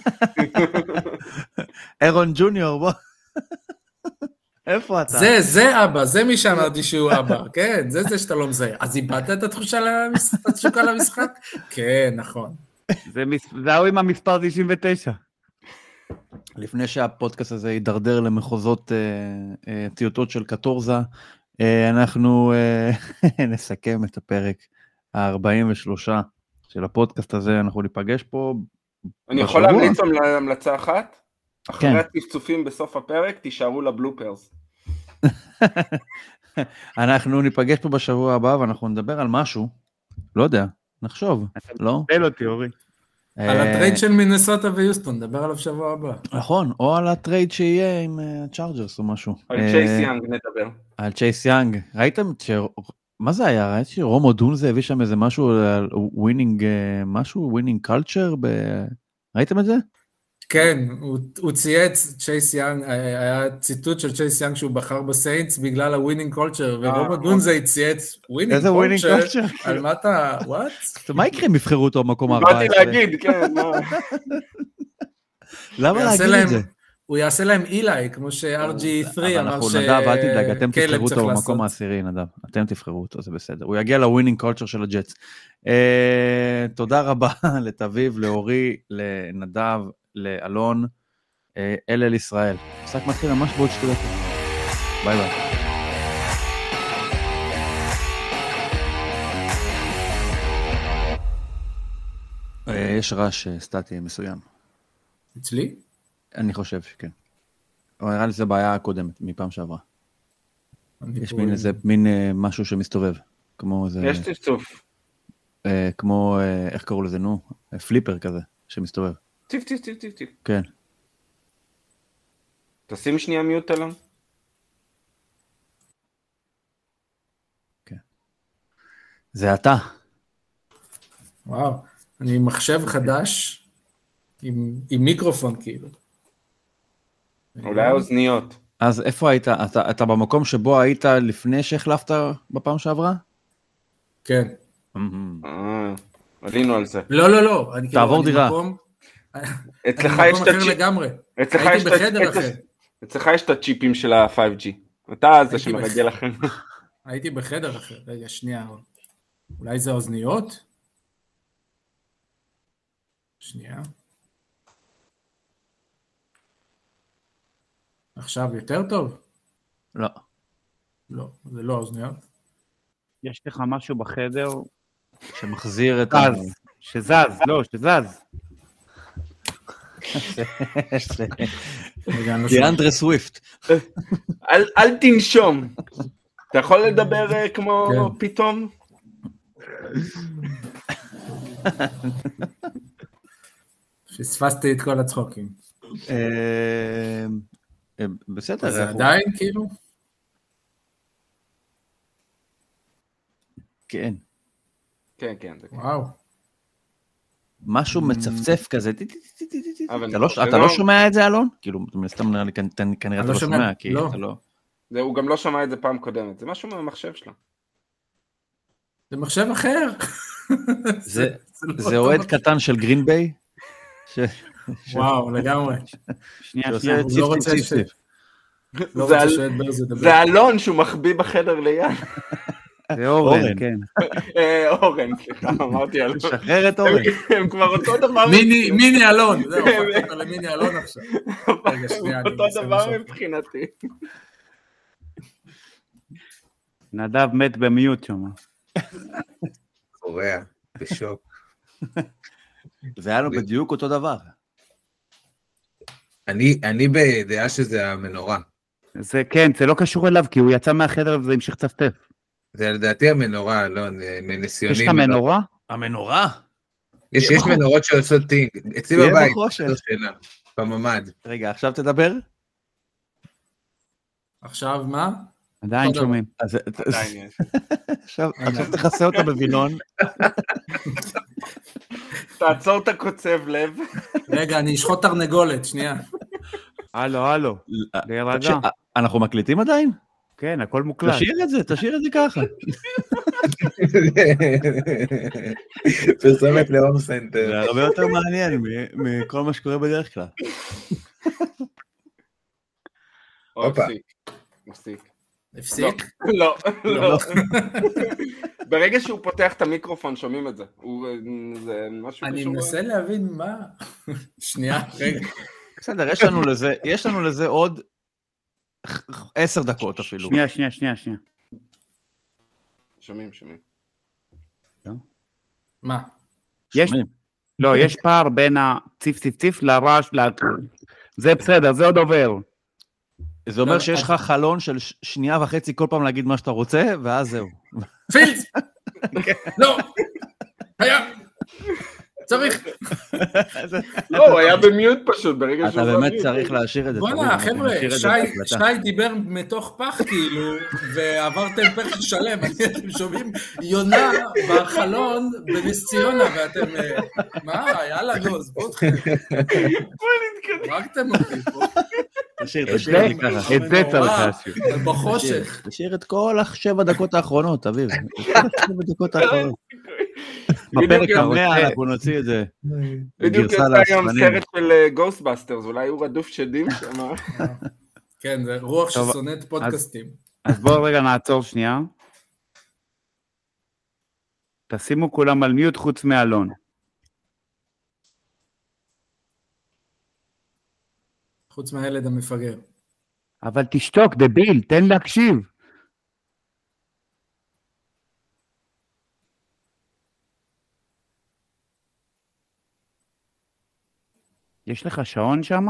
אירון ג'וניור, בוא. איפה אתה? זה, זה אבא, זה מי שאמרתי שהוא אבא, כן, זה זה שאתה לא מזהה. אז איבדת את התחושה לתשוקה למשחק? כן, נכון. זה הוא עם המספר תשעים ותשע. לפני שהפודקאסט הזה יידרדר למחוזות טיוטות של קטורזה, אנחנו נסכם את הפרק ה-ארבעים ושלוש של הפודקאסט הזה, אנחנו ניפגש פה בשבוע. אני יכול להמליץ להמלצה אחת? אחרי הצפצופים בסוף הפרק, תישארו לבלופרס. אנחנו ניפגש פה בשבוע הבא, ואנחנו נדבר על משהו, לא יודע, נחשוב, לא? תן אותי, אורי. על הטרייד של מינסוטה ויוסטון, נדבר עליו שבוע הבא. נכון, או על הטרייד שיהיה עם צ'ארג'רס או משהו. על צ'ייס יאנג נדבר. על צ'ייס יאנג, ראיתם, מה זה היה? ראית שרומו דונזה הביא שם איזה משהו, ווינינג, משהו, ווינינג קלצ'ר, ראיתם את זה? כן, הוא, הוא צייץ, צ'ייס יאנג, היה ציטוט של צ'ייס יאנג שהוא בחר בסיינטס בגלל הווינינג קולצ'ר, ורומו דונזה צייץ ווינינג קולצ'ר, על מה אתה, וואט? מה יקרה אם יבחרו אותו במקום ארבע עשרה? באתי להגיד, כן, מה? למה להגיד את זה? הוא יעשה להם אילי, כמו ש-אר ג'י שלוש אמר ש... נדב, אל תדאג, אתם תבחרו אותו במקום העשירי, נדב, אתם תבחרו אותו, זה בסדר. הוא יגיע לווינינג קולצ'ר של הג'טס. תודה רבה לתביב, לאורי, לנדב, לאלון, אל אל ישראל. משחק מתחיל ממש בעוד שתי דקות. ביי ביי. יש רעש סטטי מסוים. אצלי? אני חושב שכן. אבל נראה לי זה בעיה הקודמת, מפעם שעברה. יש מין איזה, מין משהו שמסתובב. כמו איזה... יש צפצוף. כמו, איך קראו לזה, נו? פליפר כזה, שמסתובב. טיף, טיף, טיף, טיף, טיף. כן. תשים שנייה מיוט עליו. כן. זה אתה. וואו, אני עם מחשב חדש, עם, עם מיקרופון כאילו. אולי אוזניות. אז איפה היית? אתה, אתה במקום שבו היית לפני שהחלפת בפעם שעברה? כן. אה, עלינו על זה. לא, לא, לא. תעבור דירה. אצלך יש את הצ'יפ. אצלך יש את הצ'יפים של ה-פייב ג'י. אתה זה שמרגל לכם. הייתי בחדר אחר. רגע, שנייה. אולי זה אוזניות? שנייה. עכשיו יותר טוב? לא. לא, זה לא אוזניות. יש לך משהו בחדר שמחזיר את... זז, שזז, לא, שזז. דיאנדרה סוויפט. אל תנשום. אתה יכול לדבר כמו פתאום? פספסתי את כל הצחוקים. בסדר. זה עדיין כאילו? כן. כן, כן. וואו. משהו מצפצף כזה. אתה לא שומע את זה, אלון? כאילו, סתם נראה לי, כנראה אתה לא שומע, כי אתה לא... הוא גם לא שמע את זה פעם קודמת. זה משהו מהמחשב שלו. זה מחשב אחר. זה אוהד קטן של גרין ביי? וואו, לגמרי. שנייה, שנייה. הוא לא רוצה ש... לא זה רוצה אל- שועד ברז ידבר. זה אלון שהוא מחביא בחדר ליד. זה אורן, אורן. כן. אה, אורן, סליחה, אמרתי אלון. שחרר את אורן. הם- הם כבר אותו דבר. מיני, מיני אלון, זהו, הפכת אותו למיני אלון עכשיו. רגע, שנייה, אני אותו אנסה דבר משהו. מבחינתי. נדב מת במיוט שם. קורע, בשוק. זה היה לו בדיוק אותו דבר. אני, אני בדעה שזה המנורה. זה כן, זה לא קשור אליו, כי הוא יצא מהחדר וזה המשיך לצפצף. זה לדעתי המנורה, לא, מניסיוני. יש לך מנורה? המנורה? יש, יש מנורות שעושות טינג. אצלי תהיה בבית, בחושך. זו שאלה, בממ"ד. רגע, עכשיו תדבר? עכשיו מה? עדיין אותו שומעים. אז- עדיין יש. עכשיו עכשיו תכסה אותה בווילון. תעצור את הקוצב לב. רגע, אני אשחוט תרנגולת, שנייה. הלו, הלו. להירגע. תקשיב, אנחנו מקליטים עדיין? כן, הכל מוקלט. תשאיר את זה, תשאיר את זה ככה. פרסומת להום סנטר. זה הרבה יותר מעניין מ- מכל מה שקורה בדרך כלל. או, הופה. הפסיק. הפסיק. הפסיק? לא, לא. ברגע שהוא פותח את המיקרופון שומעים את זה. הוא- זה משהו אני קשור. מנסה להבין מה... שנייה, רגע. בסדר, יש לנו לזה, יש לנו לזה עוד עשר דקות אפילו. שנייה, שנייה, שנייה, שנייה. שומעים, שומעים. מה? יש, שומעים. לא, יש פער בין הציף ציף ציף לרעש, ל... זה בסדר, זה עוד עובר. זה אומר לא, שיש לך חלון של ש- שנייה וחצי כל פעם להגיד מה שאתה רוצה, ואז זהו. פילס! לא! היה! צריך! לא, הוא היה במיוט פשוט, ברגע שהוא... אתה בא באמת מיוט. צריך להשאיר את זה. בוא'נה, תבין, אנחנו חבר'ה, נשאיר את זה שי- בהקלטה. שי דיבר מתוך פח כאילו, ועברתם פרק שלם, אתם שומעים יונה בחלון בנס ציונה, ואתם, אה, מה, יאללה, נו, עזבו אתכם, הרגתם אותי פה, תשאיר, תשאיר את זה ככה. את זה צריך להשאיר. בחושך. תשאיר את כל השבע דקות האחרונות, אביב. שבע דקות האחרונות. בפרק בדיוק המאה רוצה- אנחנו נוציא את זה. בדיוק גרסה יצא היום לאספנים. סרט של גוסטבאסטרס, אולי הוא רדוף שדים שם. כן, זה רוח טוב, ששונאת פודקאסטים. אז בואו רגע נעצור שנייה. תשימו כולם על מיוט חוץ מאלון. חוץ מהילד המפגר. אבל תשתוק, דביל, תן להקשיב. יש לך שעון שם?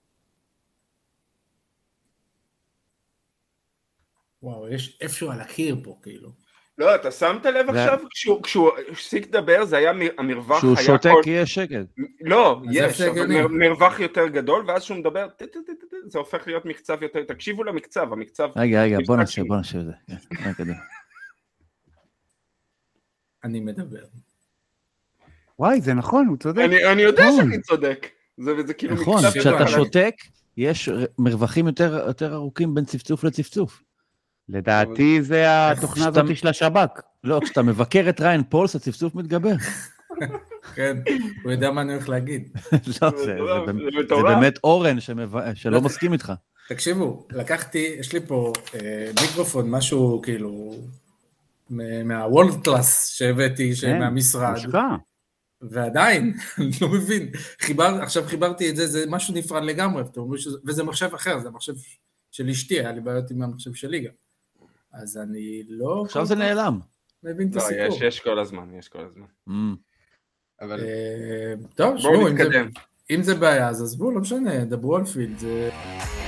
וואו, יש איפשהו על הקיר פה, כאילו. לא, אתה שמת לב זה- עכשיו, כשהוא- כשהוא הפסיק לדבר, זה היה מ- המרווח כשהוא היה שותק כל- יהיה שקט. לא, אז יש, איפה אבל הגיוני? מר- מרווח יותר גדול, ואז שהוא מדבר, טה, טה, טה, טה, טה, זה הופך להיות מקצב יותר, תקשיבו למקצב, המקצב, רגע, רגע, בוא משחק נשב, שלי. בוא נשב את זה. כן, רק כדי. אני מדבר. וואי, זה נכון, הוא צודק. אני אני יודע נכון. שאני צודק, זה זה כאילו נכון, מקצב שבע, כשאתה יותר חלק. שותק, יש מרווחים יותר יותר ארוכים בין צפצוף לצפצוף. לדעתי זה התוכנה שאתה- הזאת של השב"כ. לא, כשאתה מבקר את ריין פולס, הצפצוף מתגבר. כן, הוא יודע מה אני הולך להגיד. לא, זה- זה מטורף, באמת- זה זה מטורף. באמת אורן שמב- שלא מסכים איתך. תקשיבו, לקחתי, יש לי פה אה, מיקרופון, משהו כאילו מ- מהוולד קלאס שהבאתי, כן, מהמשרד, מושקע. ועדיין, אני לא מבין, חיבר, עכשיו חיברתי את זה, זה משהו נפרד לגמרי, אתם אומרים שזה- וזה מחשב אחר, זה מחשב של אשתי, היה לי בעיות עם המחשב שלי גם. אז אני לא... עכשיו כל זה כך נעלם. מבין את לא, הסיפור. יש, יש כל הזמן, יש כל הזמן. Mm. אבל אה, טוב, בואו שמעו, אם זה- נתקדם. אם זה בעיה, אז עזבו, לא משנה, דברו על פילד, זה...